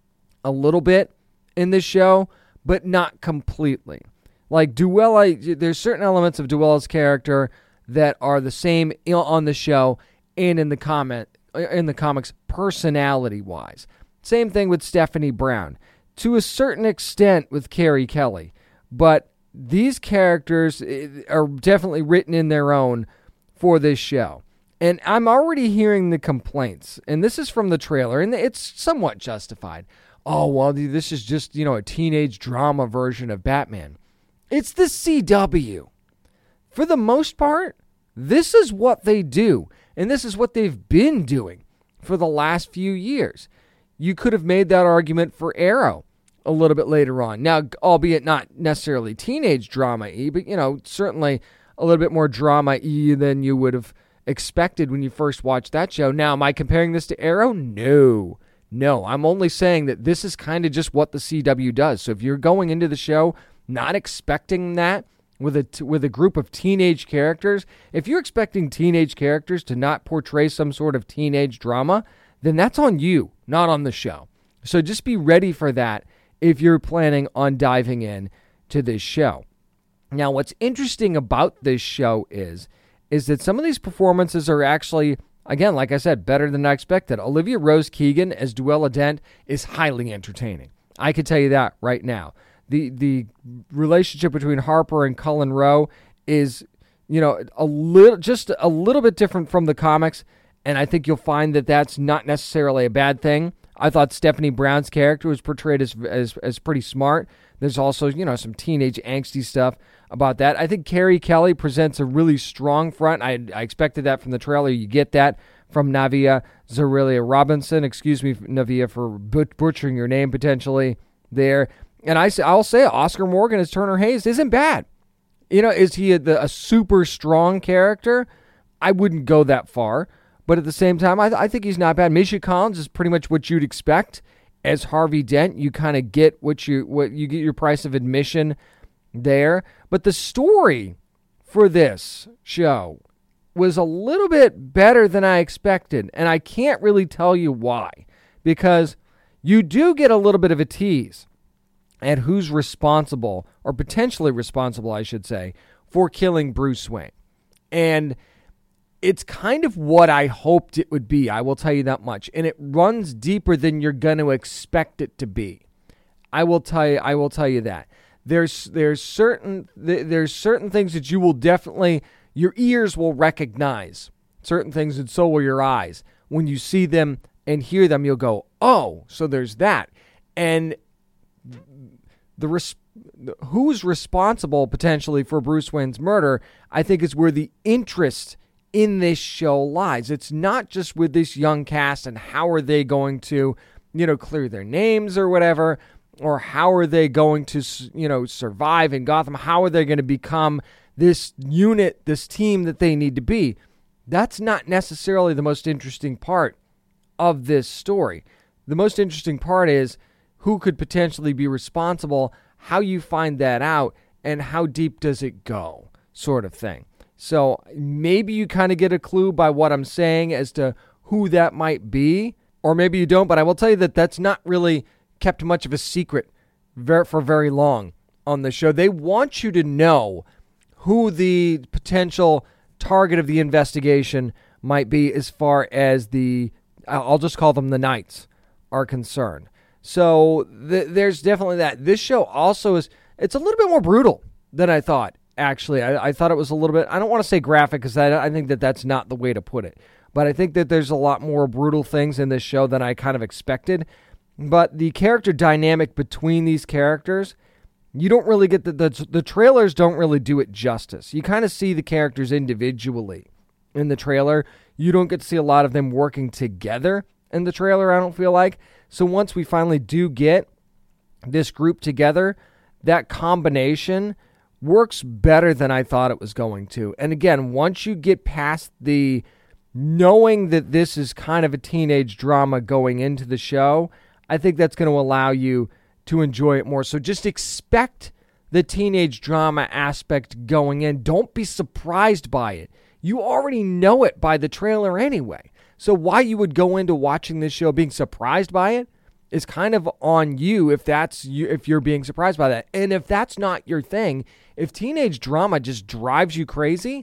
a little bit in this show, but not completely. Like Duella, there's certain elements of Duella's character that are the same on the show and in the comment in the comics personality-wise. Same thing with Stephanie Brown. To a certain extent with Carrie Kelly. But these characters are definitely written in their own for this show. And I'm already hearing the complaints. And this is from the trailer, and it's somewhat justified. Oh, well, this is just, you know, a teenage drama version of Batman. It's the C W. For the most part, this is what they do. And this is what they've been doing for the last few years. You could have made that argument for Arrow a little bit later on. Now, albeit not necessarily teenage drama-y, but, you know, certainly a little bit more drama-y than you would have expected when you first watched that show. Now, am I comparing this to Arrow? No. No, I'm only saying that this is kind of just what the C W does. So if you're going into the show not expecting that with a, t- with a group of teenage characters, if you're expecting teenage characters to not portray some sort of teenage drama, then that's on you, not on the show. So just be ready for that if you're planning on diving in to this show. Now, what's interesting about this show is, is that some of these performances are actually, again, like I said, better than I expected. Olivia Rose Keegan as Duella Dent is highly entertaining. I can tell you that right now. The the relationship between Harper and Cullen Rowe is, you know, a little just a little bit different from the comics, and I think you'll find that that's not necessarily a bad thing. I thought Stephanie Brown's character was portrayed as as as pretty smart. There's also, you know, some teenage angsty stuff about that. I think Carrie Kelly presents a really strong front. I, I expected that from the trailer. You get that from Navia Zarilia Robinson. Excuse me, Navia, for but- butchering your name potentially there. And I, I'll say Oscar Morgan as Turner Hayes isn't bad. You know, is he a, the, a super strong character? I wouldn't go that far. But at the same time, I, I think he's not bad. Misha Collins is pretty much what you'd expect as Harvey Dent. You kind of get what you what you get your price of admission there. But the story for this show was a little bit better than I expected, and I can't really tell you why, because you do get a little bit of a tease at who's responsible, or potentially responsible, I should say, for killing Bruce Wayne. And it's kind of what I hoped it would be, I will tell you that much. And it runs deeper than you're going to expect it to be. I will tell you, I will tell you that. There's there's certain there's certain things that you will definitely, your ears will recognize. Certain things, and so will your eyes. When you see them and hear them, you'll go, oh, so there's that. And the res- who's responsible potentially for Bruce Wayne's murder, I think, is where the interest in this show lies. It's not just with this young cast and how are they going to, you know, clear their names or whatever, or how are they going to, you know, survive in Gotham? How are they going to become this unit, this team that they need to be? That's not necessarily the most interesting part of this story. The most interesting part is who could potentially be responsible, how you find that out, and how deep does it go, sort of thing. So maybe you kind of get a clue by what I'm saying as to who that might be, or maybe you don't, but I will tell you that that's not really kept much of a secret for very long on the show. They want you to know who the potential target of the investigation might be as far as the, I'll just call them the Knights, are concerned. So th- there's definitely that. This show also is, it's a little bit more brutal than I thought, actually. I, I thought it was a little bit, I don't want to say graphic because I, I think that that's not the way to put it. But I think that there's a lot more brutal things in this show than I kind of expected. But the character dynamic between these characters, you don't really get the, the, the trailers don't really do it justice. You kind of see the characters individually in the trailer. You don't get to see a lot of them working together in the trailer, I don't feel like. So once we finally do get this group together, that combination works better than I thought it was going to. And again, once you get past the knowing that this is kind of a teenage drama going into the show, I think that's going to allow you to enjoy it more. So just expect the teenage drama aspect going in. Don't be surprised by it. You already know it by the trailer anyway. So why you would go into watching this show being surprised by it is kind of on you if that's you, if you're being surprised by that. And if that's not your thing, if teenage drama just drives you crazy,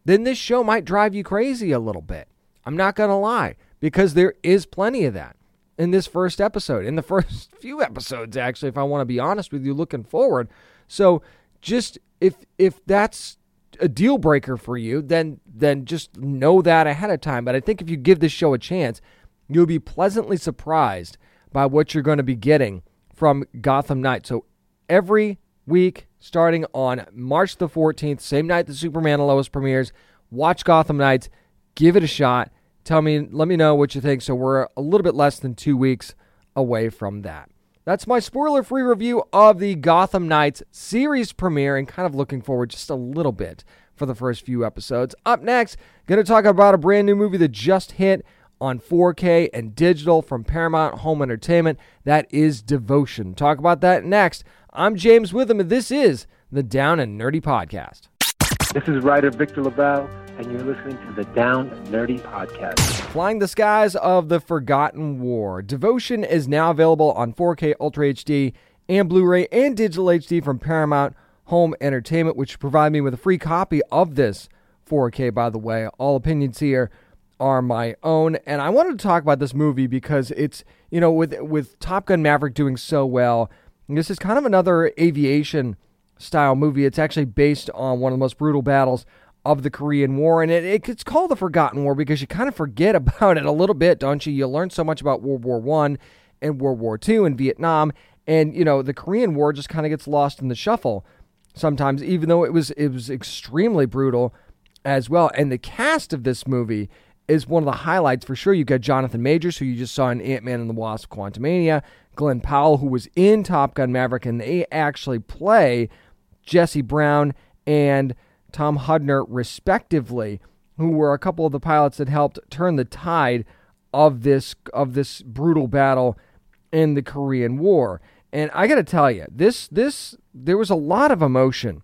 then this show might drive you crazy a little bit. I'm not going to lie, because there is plenty of that in this first episode, in the first few episodes, actually, if I want to be honest with you, looking forward. So just if if that's a deal breaker for you, then then just know that ahead of time. But I think if you give this show a chance, you'll be pleasantly surprised by what you're going to be getting from Gotham Knights. So every week, starting on March the fourteenth, same night that Superman and Lois premieres, watch Gotham Knights, give it a shot. Tell me, let me know what you think. So we're a little bit less than two weeks away from that. That's my spoiler-free review of the Gotham Knights series premiere, and kind of looking forward just a little bit for the first few episodes. Up next, going to talk about a brand new movie that just hit on four K and digital from Paramount Home Entertainment. That is Devotion. Talk about that next. I'm James Witham, and this is the Down and Nerdy Podcast. This is writer Victor LaBelle, and you're listening to the Down and Nerdy Podcast. Flying the Skies of the Forgotten War. Devotion is now available on four K Ultra H D and Blu-ray and Digital H D from Paramount Home Entertainment, which provide me with a free copy of this four K, by the way. All opinions here are my own. And I wanted to talk about this movie because it's, you know, with with Top Gun Maverick doing so well, this is kind of another aviation style movie. It's actually based on one of the most brutal battles of the Korean War, and it, it it's called the Forgotten War because you kind of forget about it a little bit, don't you? You learn so much about World War One and World War Two and Vietnam, and you know the Korean War just kind of gets lost in the shuffle sometimes, even though it was it was extremely brutal as well. And the cast of this movie is one of the highlights for sure. You've got Jonathan Majors, who you just saw in Ant-Man and the Wasp: Quantumania, Glenn Powell, who was in Top Gun Maverick, and they actually play Jesse Brown and Tom Hudner, respectively, who were a couple of the pilots that helped turn the tide of this of this brutal battle in the Korean War. And I got to tell you, this this there was a lot of emotion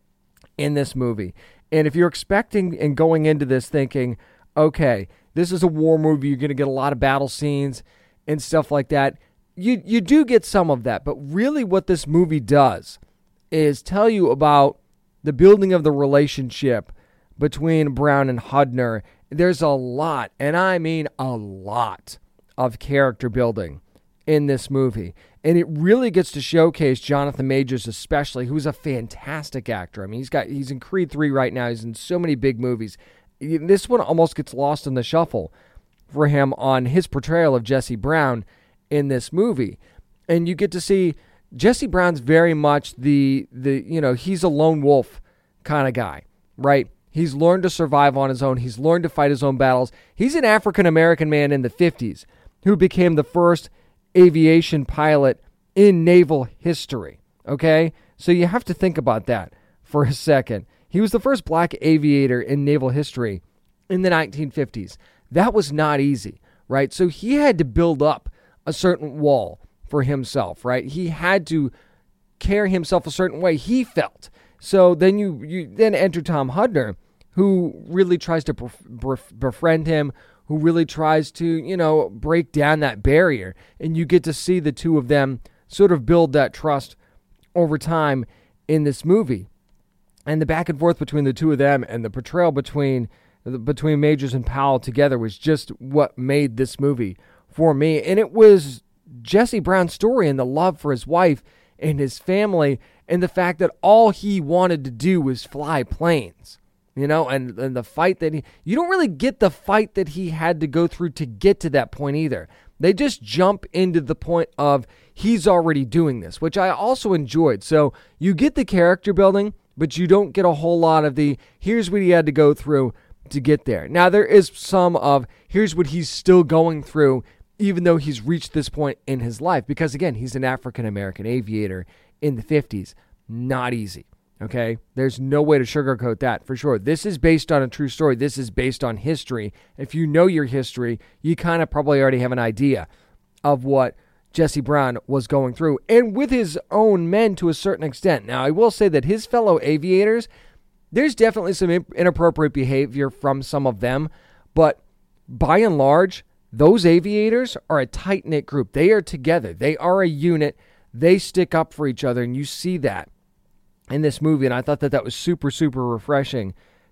in this movie. And if you're expecting and going into this thinking, okay, this is a war movie, you're going to get a lot of battle scenes and stuff like that, you you do get some of that. But really what this movie does is tell you about the building of the relationship between Brown and Hudner. There's a lot, and I mean a lot, of character building in this movie. And it really gets to showcase Jonathan Majors especially, who's a fantastic actor. I mean, he's got he's in Creed three right now. He's in so many big movies. This one almost gets lost in the shuffle for him on his portrayal of Jesse Brown in this movie. And you get to see Jesse Brown's very much the, the you know, he's a lone wolf kind of guy, right? He's learned to survive on his own. He's learned to fight his own battles. He's an African-American man in the fifties who became the first aviation pilot in naval history, okay? So you have to think about that for a second. He was the first black aviator in naval history in the nineteen fifties. That was not easy, right? So he had to build up a certain wall for himself, right? He had to carry himself a certain way, he felt. So then you, you then enter Tom Hudner, who really tries to bef- befriend him, who really tries to, you know, break down that barrier. And you get to see the two of them sort of build that trust over time in this movie. And the back and forth between the two of them and the portrayal between between Majors and Powell together was just what made this movie for me. And it was Jesse Brown's story and the love for his wife and his family and the fact that all he wanted to do was fly planes. You know, and, and the fight that he... You don't really get the fight that he had to go through to get to that point either. They just jump into the point of he's already doing this, which I also enjoyed. So you get the character building, but you don't get a whole lot of the here's what he had to go through to get there. Now, there is some of here's what he's still going through, even though he's reached this point in his life. Because, again, he's an African-American aviator in the fifties. Not easy. Okay, there's no way to sugarcoat that for sure. This is based on a true story. This is based on history. If you know your history, you kind of probably already have an idea of what Jesse Brown was going through, and with his own men to a certain extent. Now, I will say that his fellow aviators, there's definitely some inappropriate behavior from some of them, but by and large, those aviators are a tight-knit group. They are together. They are a unit. They stick up for each other, and you see that in this movie, and I thought that that was super, super refreshing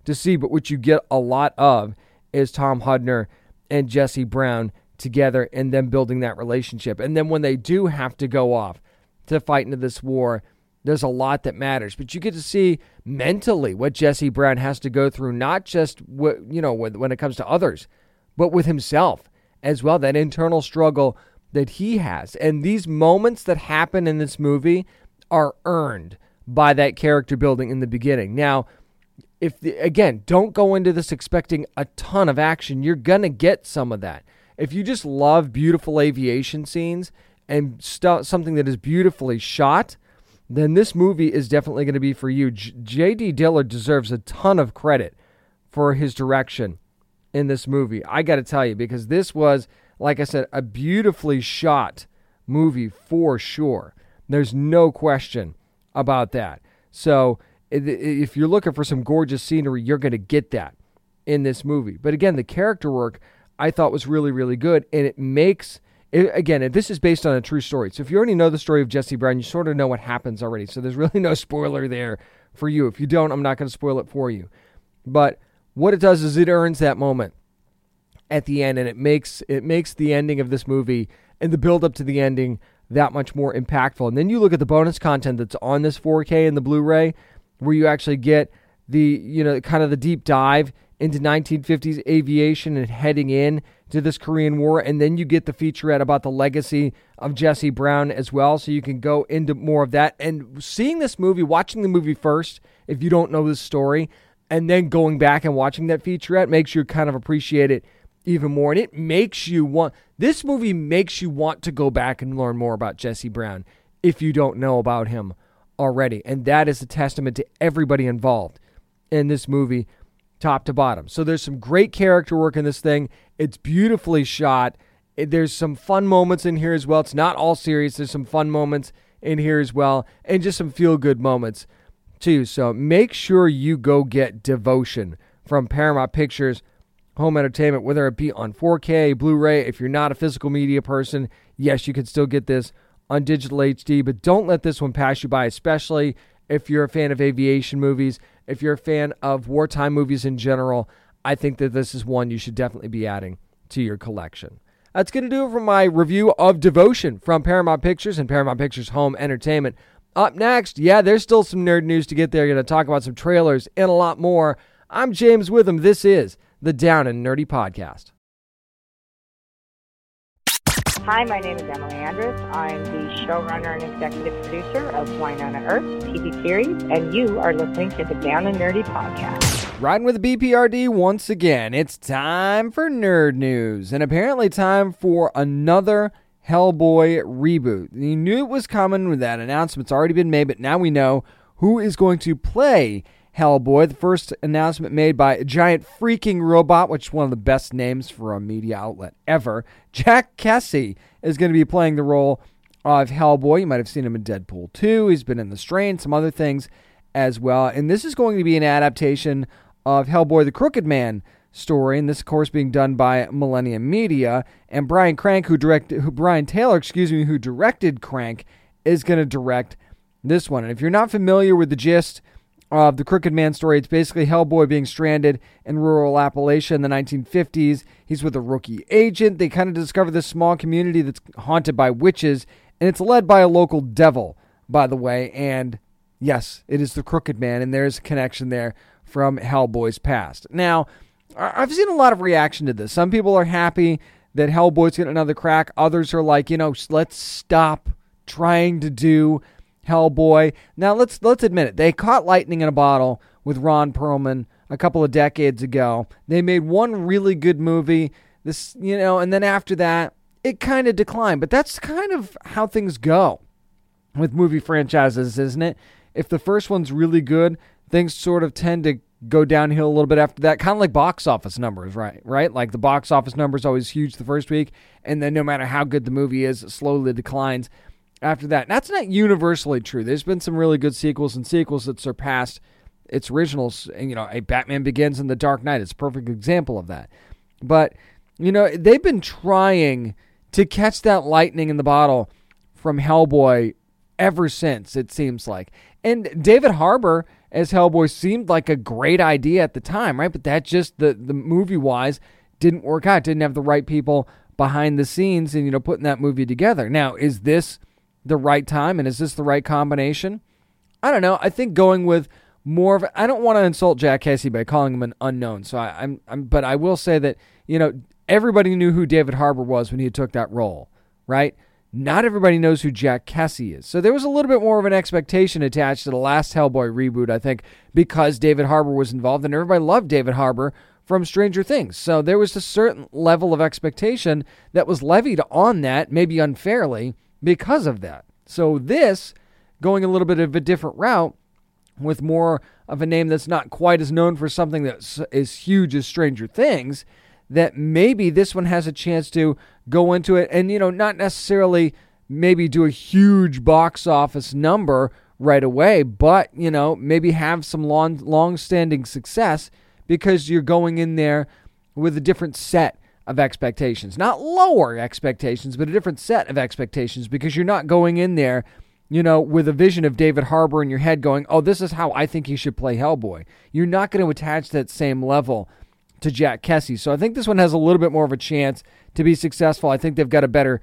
to see, but what you get a lot of is Tom Hudner and Jesse Brown together and them building that relationship. And then when they do have to go off to fight into this war, there's a lot that matters. But you get to see mentally what Jesse Brown has to go through, not just what, you know, when, when it comes to others, but with himself as well, that internal struggle that he has. And these moments that happen in this movie are earned by that character building in the beginning. Now, if the, again, don't go into this expecting a ton of action. You're going to get some of that. If you just love beautiful aviation scenes and st- something that is beautifully shot, then this movie is definitely going to be for you. J D. Dillard deserves a ton of credit for his direction in this movie. I got to tell you, because this was, like I said, a beautifully shot movie for sure. There's no question about that. So if you're looking for some gorgeous scenery, you're going to get that in this movie. But again, the character work I thought was really, really good. And it makes, it, again, this is based on a true story. So if you already know the story of Jesse Brown, you sort of know what happens already. So there's really no spoiler there for you. If you don't, I'm not going to spoil it for you. But what it does is it earns that moment at the end, and it makes it makes the ending of this movie and the build up to the ending that much more impactful. And then you look at the bonus content that's on this four K and the Blu-ray, where you actually get the, you know, kind of the deep dive into nineteen fifties aviation and heading in to this Korean War. And then you get the featurette about the legacy of Jesse Brown as well. So you can go into more of that. And seeing this movie, watching the movie first, if you don't know the story, and then going back and watching that featurette makes you kind of appreciate it even more. And it makes you want, this movie makes you want to go back and learn more about Jesse Brown if you don't know about him already. And that is a testament to everybody involved in this movie, top to bottom. So there's some great character work in this thing. It's beautifully shot. There's some fun moments in here as well. It's not all serious. There's some fun moments in here as well, and just some feel-good moments too. So make sure you go get Devotion from Paramount Pictures Home Entertainment, whether it be on four K, Blu-ray. If you're not a physical media person, yes, you can still get this on digital H D, but don't let this one pass you by, especially if you're a fan of aviation movies, if you're a fan of wartime movies in general. I think that this is one you should definitely be adding to your collection. That's going to do it for my review of Devotion from Paramount Pictures and Paramount Pictures Home Entertainment. Up next, yeah, there's still some nerd news to get there. Going to talk about some trailers and a lot more. I'm James Witham. This is the Down and Nerdy Podcast. Hi, my name is Emily Andrus. I'm the showrunner and executive producer of Wynonna Earp T V series, and you are listening to the Down and Nerdy Podcast. Riding with B P R D once again. It's time for nerd news, and apparently time for another Hellboy reboot. You knew it was coming with that announcement's already been made, but now we know who is going to play Hellboy. The first announcement made by a Giant Freaking Robot, which is one of the best names for a media outlet ever. Jack Kesy is going to be playing the role of Hellboy. You might have seen him in Deadpool two. He's been in The Strain, some other things as well. And this is going to be an adaptation of Hellboy the Crooked Man story, and this, of course, being done by Millennium Media. And Brian Crank, who directed, who Brian Taylor, excuse me, who directed Crank, is going to direct this one. And if you're not familiar with the gist of the Crooked Man story, it's basically Hellboy being stranded in rural Appalachia in the nineteen fifties. He's with a rookie agent. They kind of discover this small community that's haunted by witches, and it's led by a local devil, by the way. And yes, it is the Crooked Man, and there's a connection there from Hellboy's past. Now, I've seen a lot of reaction to this. Some people are happy that Hellboy's getting another crack. Others are like, you know, let's stop trying to do Hellboy. Now, let's let's admit it. They caught lightning in a bottle with Ron Perlman a couple of decades ago. They made one really good movie, this, you know, and then after that, it kind of declined. But that's kind of how things go with movie franchises, isn't it? If the first one's really good, things sort of tend to go downhill a little bit after that, kind of like box office numbers, right? Right? Like the box office numbers always huge the first week, and then no matter how good the movie is, it slowly declines after that. That's not universally true. There's been some really good sequels and sequels that surpassed its originals. And, you know, a Batman Begins and The Dark Knight is a perfect example of that. But, you know, they've been trying to catch that lightning in the bottle from Hellboy ever since, it seems like. And David Harbour as Hellboy seemed like a great idea at the time, right? But that just, the, the movie-wise, didn't work out. Didn't have the right people behind the scenes and, you know, putting that movie together. Now, is this the right time, and is this the right combination? I don't know. I think going with more of, I don't want to insult Jack Hesse by calling him an unknown. So I, I'm, I'm, but I will say that, you know, everybody knew who David Harbour was when he took that role, right? Not everybody knows who Jack Hesse is. So there was a little bit more of an expectation attached to the last Hellboy reboot, I think, because David Harbour was involved, and everybody loved David Harbour from Stranger Things. So there was a certain level of expectation that was levied on that, maybe unfairly, because of that. So this, going a little bit of a different route, with more of a name that's not quite as known for something that's as huge as Stranger Things, that maybe this one has a chance to go into it and, you know, not necessarily maybe do a huge box office number right away, but, you know, maybe have some long, long-standing success because you're going in there with a different set of expectations. Not lower expectations, but a different set of expectations, because you're not going in there, you know, with a vision of David Harbour in your head going, oh, this is how I think he should play Hellboy. You're not going to attach that same level to Jack Hesse. So I think this one has a little bit more of a chance to be successful. I think they've got a better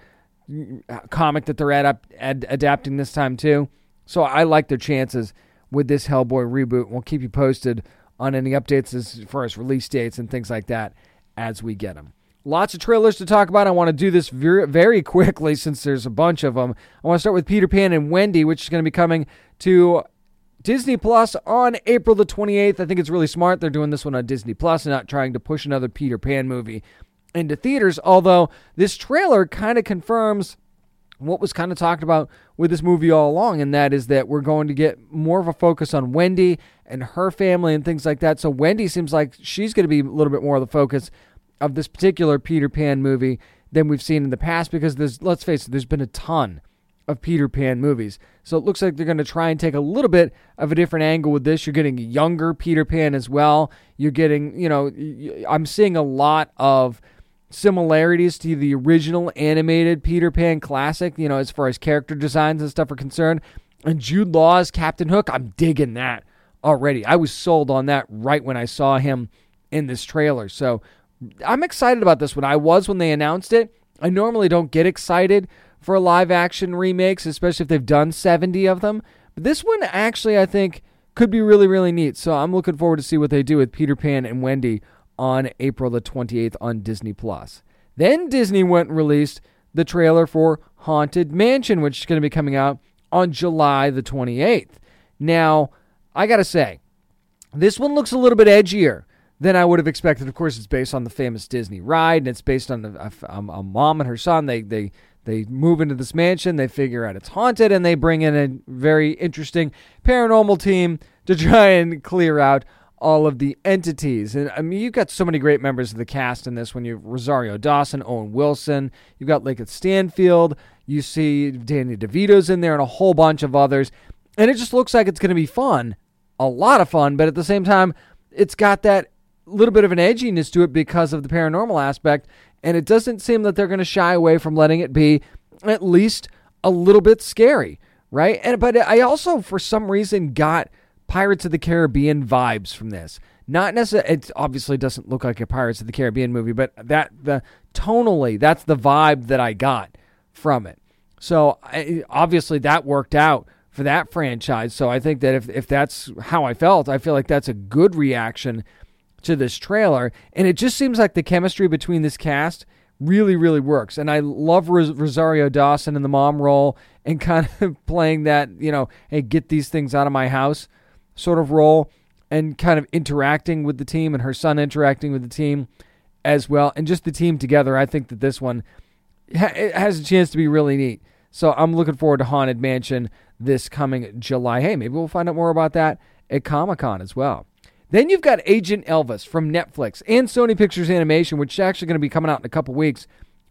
comic that they're ad- ad- adapting this time too. So I like their chances with this Hellboy reboot. We'll keep you posted on any updates as far as release dates and things like that as we get them. Lots of trailers to talk about. I want to do this very, very quickly since there's a bunch of them. I want to start with Peter Pan and Wendy, which is going to be coming to Disney Plus on April the twenty-eighth. I think it's really smart they're doing this one on Disney Plus and not trying to push another Peter Pan movie into theaters, although this trailer kind of confirms what was kind of talked about with this movie all along, and that is that we're going to get more of a focus on Wendy and her family and things like that. So Wendy seems like she's going to be a little bit more of the focus of this particular Peter Pan movie than we've seen in the past, because there's, let's face it, there's been a ton of Peter Pan movies. So it looks like they're going to try and take a little bit of a different angle with this. You're getting a younger Peter Pan as well. You're getting, you know, I'm seeing a lot of similarities to the original animated Peter Pan classic, you know, as far as character designs and stuff are concerned. And Jude Law's Captain Hook, I'm digging that already. I was sold on that right when I saw him in this trailer. So I'm excited about this one. I was when they announced it. I normally don't get excited for live action remakes, especially if they've done seventy of them. But this one actually, I think, could be really, really neat. So I'm looking forward to see what they do with Peter Pan and Wendy on April the twenty-eighth on Disney Plus. Then Disney went and released the trailer for Haunted Mansion, which is going to be coming out on July the twenty-eighth. Now, I got to say, this one looks a little bit edgier than I would have expected. Of course, it's based on the famous Disney ride, and it's based on a, a, a mom and her son. They they they move into this mansion, they figure out it's haunted, and they bring in a very interesting paranormal team to try and clear out all of the entities. And I mean, you've got so many great members of the cast in this one. You have Rosario Dawson, Owen Wilson, you've got Lakeith Stanfield, you see Danny DeVito's in there, and a whole bunch of others. And it just looks like it's going to be fun, a lot of fun, but at the same time, it's got that little bit of an edginess to it because of the paranormal aspect, and it doesn't seem that they're going to shy away from letting it be at least a little bit scary, right? And but I also, for some reason, got Pirates of the Caribbean vibes from this. Not necessarily, it obviously doesn't look like a Pirates of the Caribbean movie, but that the tonally, that's the vibe that I got from it. So I, obviously that worked out for that franchise. So I think that if if that's how I felt, I feel like that's a good reaction to this trailer. And it just seems like the chemistry between this cast really, really works. And I love Ros- Rosario Dawson in the mom role and kind of playing that, you know, hey, get these things out of my house sort of role, and kind of interacting with the team, and her son interacting with the team as well. And just the team together, I think that this one ha- it has a chance to be really neat. So I'm looking forward to Haunted Mansion this coming July. Hey, maybe we'll find out more about that at Comic-Con as well. Then you've got Agent Elvis from Netflix and Sony Pictures Animation, which is actually going to be coming out in a couple weeks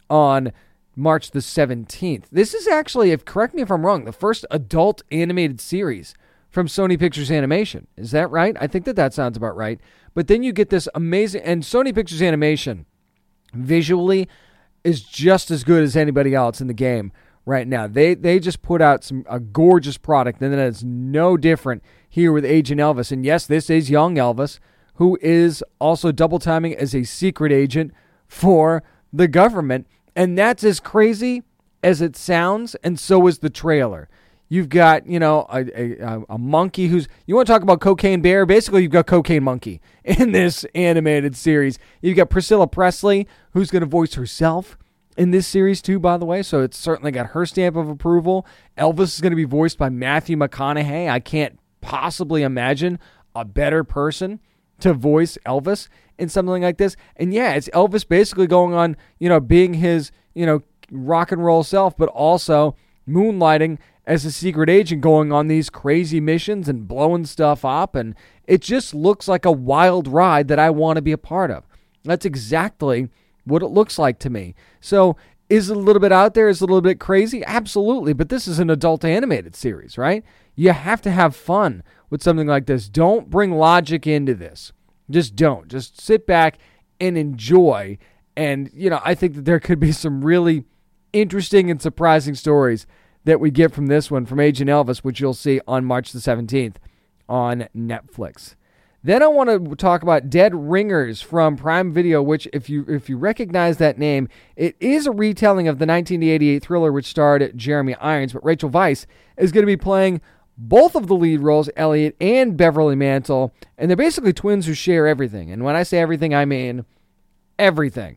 on March the seventeenth. This is actually, if correct me if I'm wrong, the first adult animated series from Sony Pictures Animation. Is that right? I think that that sounds about right. But then you get this amazing, and Sony Pictures Animation visually is just as good as anybody else in the game right now. They they just put out some a gorgeous product, and then it's no different here with Agent Elvis. And yes, this is young Elvis, who is also double timing as a secret agent for the government. And that's as crazy as it sounds, and so is the trailer. You've got, you know, a, a, a monkey who's, you want to talk about Cocaine Bear? Basically, you've got Cocaine Monkey in this animated series. You've got Priscilla Presley, who's going to voice herself in this series too, by the way, so it's certainly got her stamp of approval. Elvis is going to be voiced by Matthew McConaughey. I can't possibly imagine a better person to voice Elvis in something like this. And yeah, it's Elvis basically going on, you know, being his, you know, rock and roll self, but also moonlighting as a secret agent, going on these crazy missions and blowing stuff up. And it just looks like a wild ride that I want to be a part of. That's exactly what it looks like to me. So is it a little bit out there? Is it a little bit crazy? Absolutely. But this is an adult animated series, right? You have to have fun with something like this. Don't bring logic into this. Just don't. Just sit back and enjoy. And, you know, I think that there could be some really interesting and surprising stories that we get from this one, from Agent Elvis, which you'll see on March the seventeenth on Netflix. Then I want to talk about Dead Ringers from Prime Video, which, if you if you recognize that name, it is a retelling of the nineteen eighty-eight thriller which starred Jeremy Irons, but Rachel Weisz is going to be playing both of the lead roles, Elliot and Beverly Mantle, and they're basically twins who share everything. And when I say everything, I mean everything.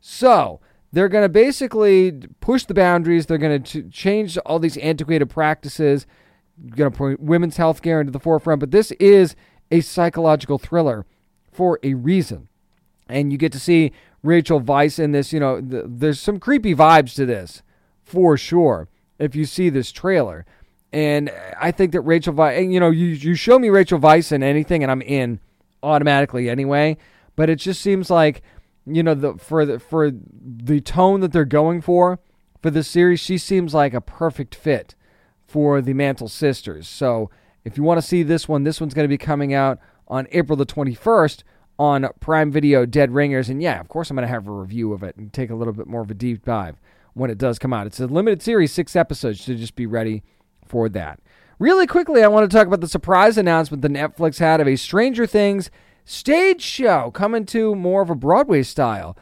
So they're going to basically push the boundaries. They're going to change all these antiquated practices, going to put women's health care into the forefront. But this is a psychological thriller for a reason. And you get to see Rachel Weisz in this. You know, th- there's some creepy vibes to this, for sure, if you see this trailer. And I think that Rachel Weisz, you know, you, you show me Rachel Weisz in anything, and I'm in automatically anyway. But it just seems like, you know, the for the for the tone that they're going for for this series, she seems like a perfect fit for the Mantle sisters. So if you want to see this one, this one's going to be coming out on April the twenty-first on Prime Video, Dead Ringers. And yeah, of course, I'm going to have a review of it and take a little bit more of a deep dive when it does come out. It's a limited series, six episodes, so just be ready for that. Really quickly, I want to talk about the surprise announcement that Netflix had of a Stranger Things stage show coming to more of a Broadway style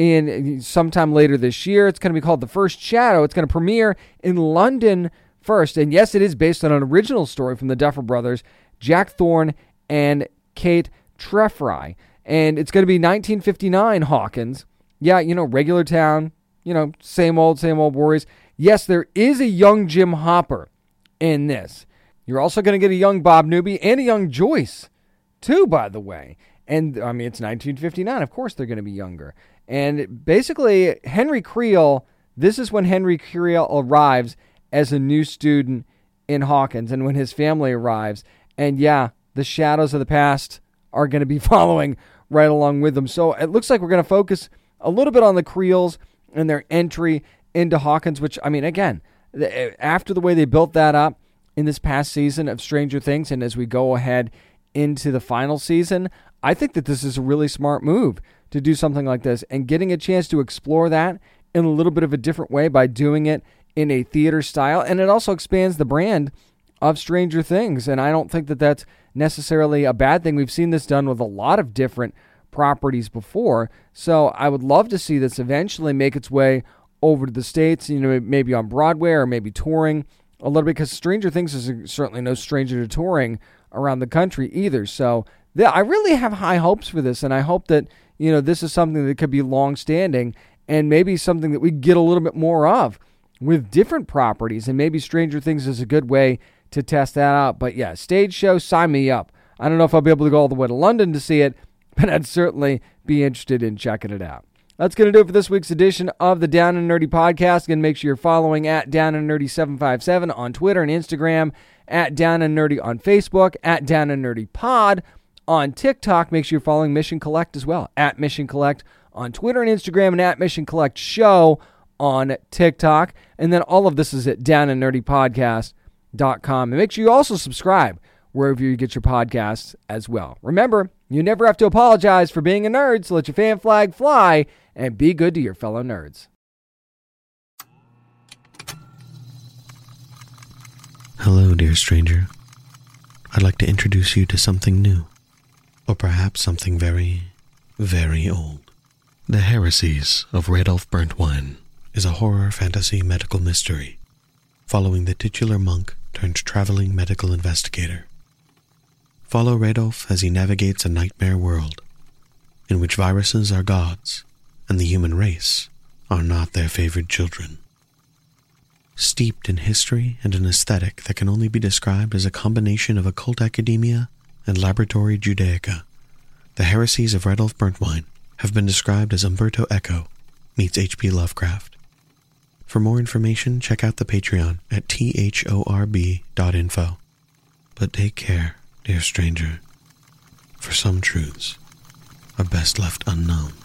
in sometime later this year. It's going to be called The First Shadow. It's going to premiere in London first. And yes, it is based on an original story from the Duffer Brothers, Jack Thorne and Kate Treffry. And it's going to be nineteen fifty-nine Hawkins. Yeah, you know, regular town, you know, same old, same old worries. Yes, there is a young Jim Hopper in this. You're also going to get a young Bob Newby and a young Joyce too, by the way. And, I mean, it's nineteen fifty-nine. Of course they're going to be younger. And basically, Henry Creel, this is when Henry Creel arrives as a new student in Hawkins and when his family arrives. And, yeah, the shadows of the past are going to be following right along with them. So it looks like we're going to focus a little bit on the Creels and their entry into Hawkins, which, I mean, again, after the way they built that up in this past season of Stranger Things, and as we go ahead into the final season, I think that this is a really smart move to do something like this and getting a chance to explore that in a little bit of a different way by doing it in a theater style. And it also expands the brand of Stranger Things. And I don't think that that's necessarily a bad thing. We've seen this done with a lot of different properties before. So I would love to see this eventually make its way over to the States, you know, maybe on Broadway or maybe touring a little bit, because Stranger Things is certainly no stranger to touring around the country either. So th- I really have high hopes for this, and I hope that, you know, this is something that could be long-standing and maybe something that we get a little bit more of with different properties, and maybe Stranger Things is a good way to test that out. But yeah, stage show, sign me up. I don't know if I'll be able to go all the way to London to see it, but I'd certainly be interested in checking it out. That's going to do it for this week's edition of the Down and Nerdy Podcast. Again, make sure you're following at Down and Nerdy seven five seven on Twitter and Instagram, at Down and Nerdy on Facebook, at Down and Nerdy Pod on TikTok. Make sure you're following Mission Collect as well, at Mission Collect on Twitter and Instagram, and at Mission Collect Show on TikTok. And then all of this is at down and nerdy podcast dot com. And make sure you also subscribe wherever you get your podcasts as well. Remember, you never have to apologize for being a nerd, so let your fan flag fly and be good to your fellow nerds. Hello, dear stranger. I'd like to introduce you to something new, or perhaps something very, very old. The Heresies of Radolf Burntwine is a horror fantasy medical mystery following the titular monk turned traveling medical investigator. Follow Radolf as he navigates a nightmare world in which viruses are gods and the human race are not their favored children. Steeped in history and an aesthetic that can only be described as a combination of occult academia and laboratory Judaica, the Heresies of Radolf Burntwine have been described as Umberto Eco meets H P Lovecraft. For more information, check out the Patreon at thorb dot info. But take care, dear stranger, for some truths are best left unknown.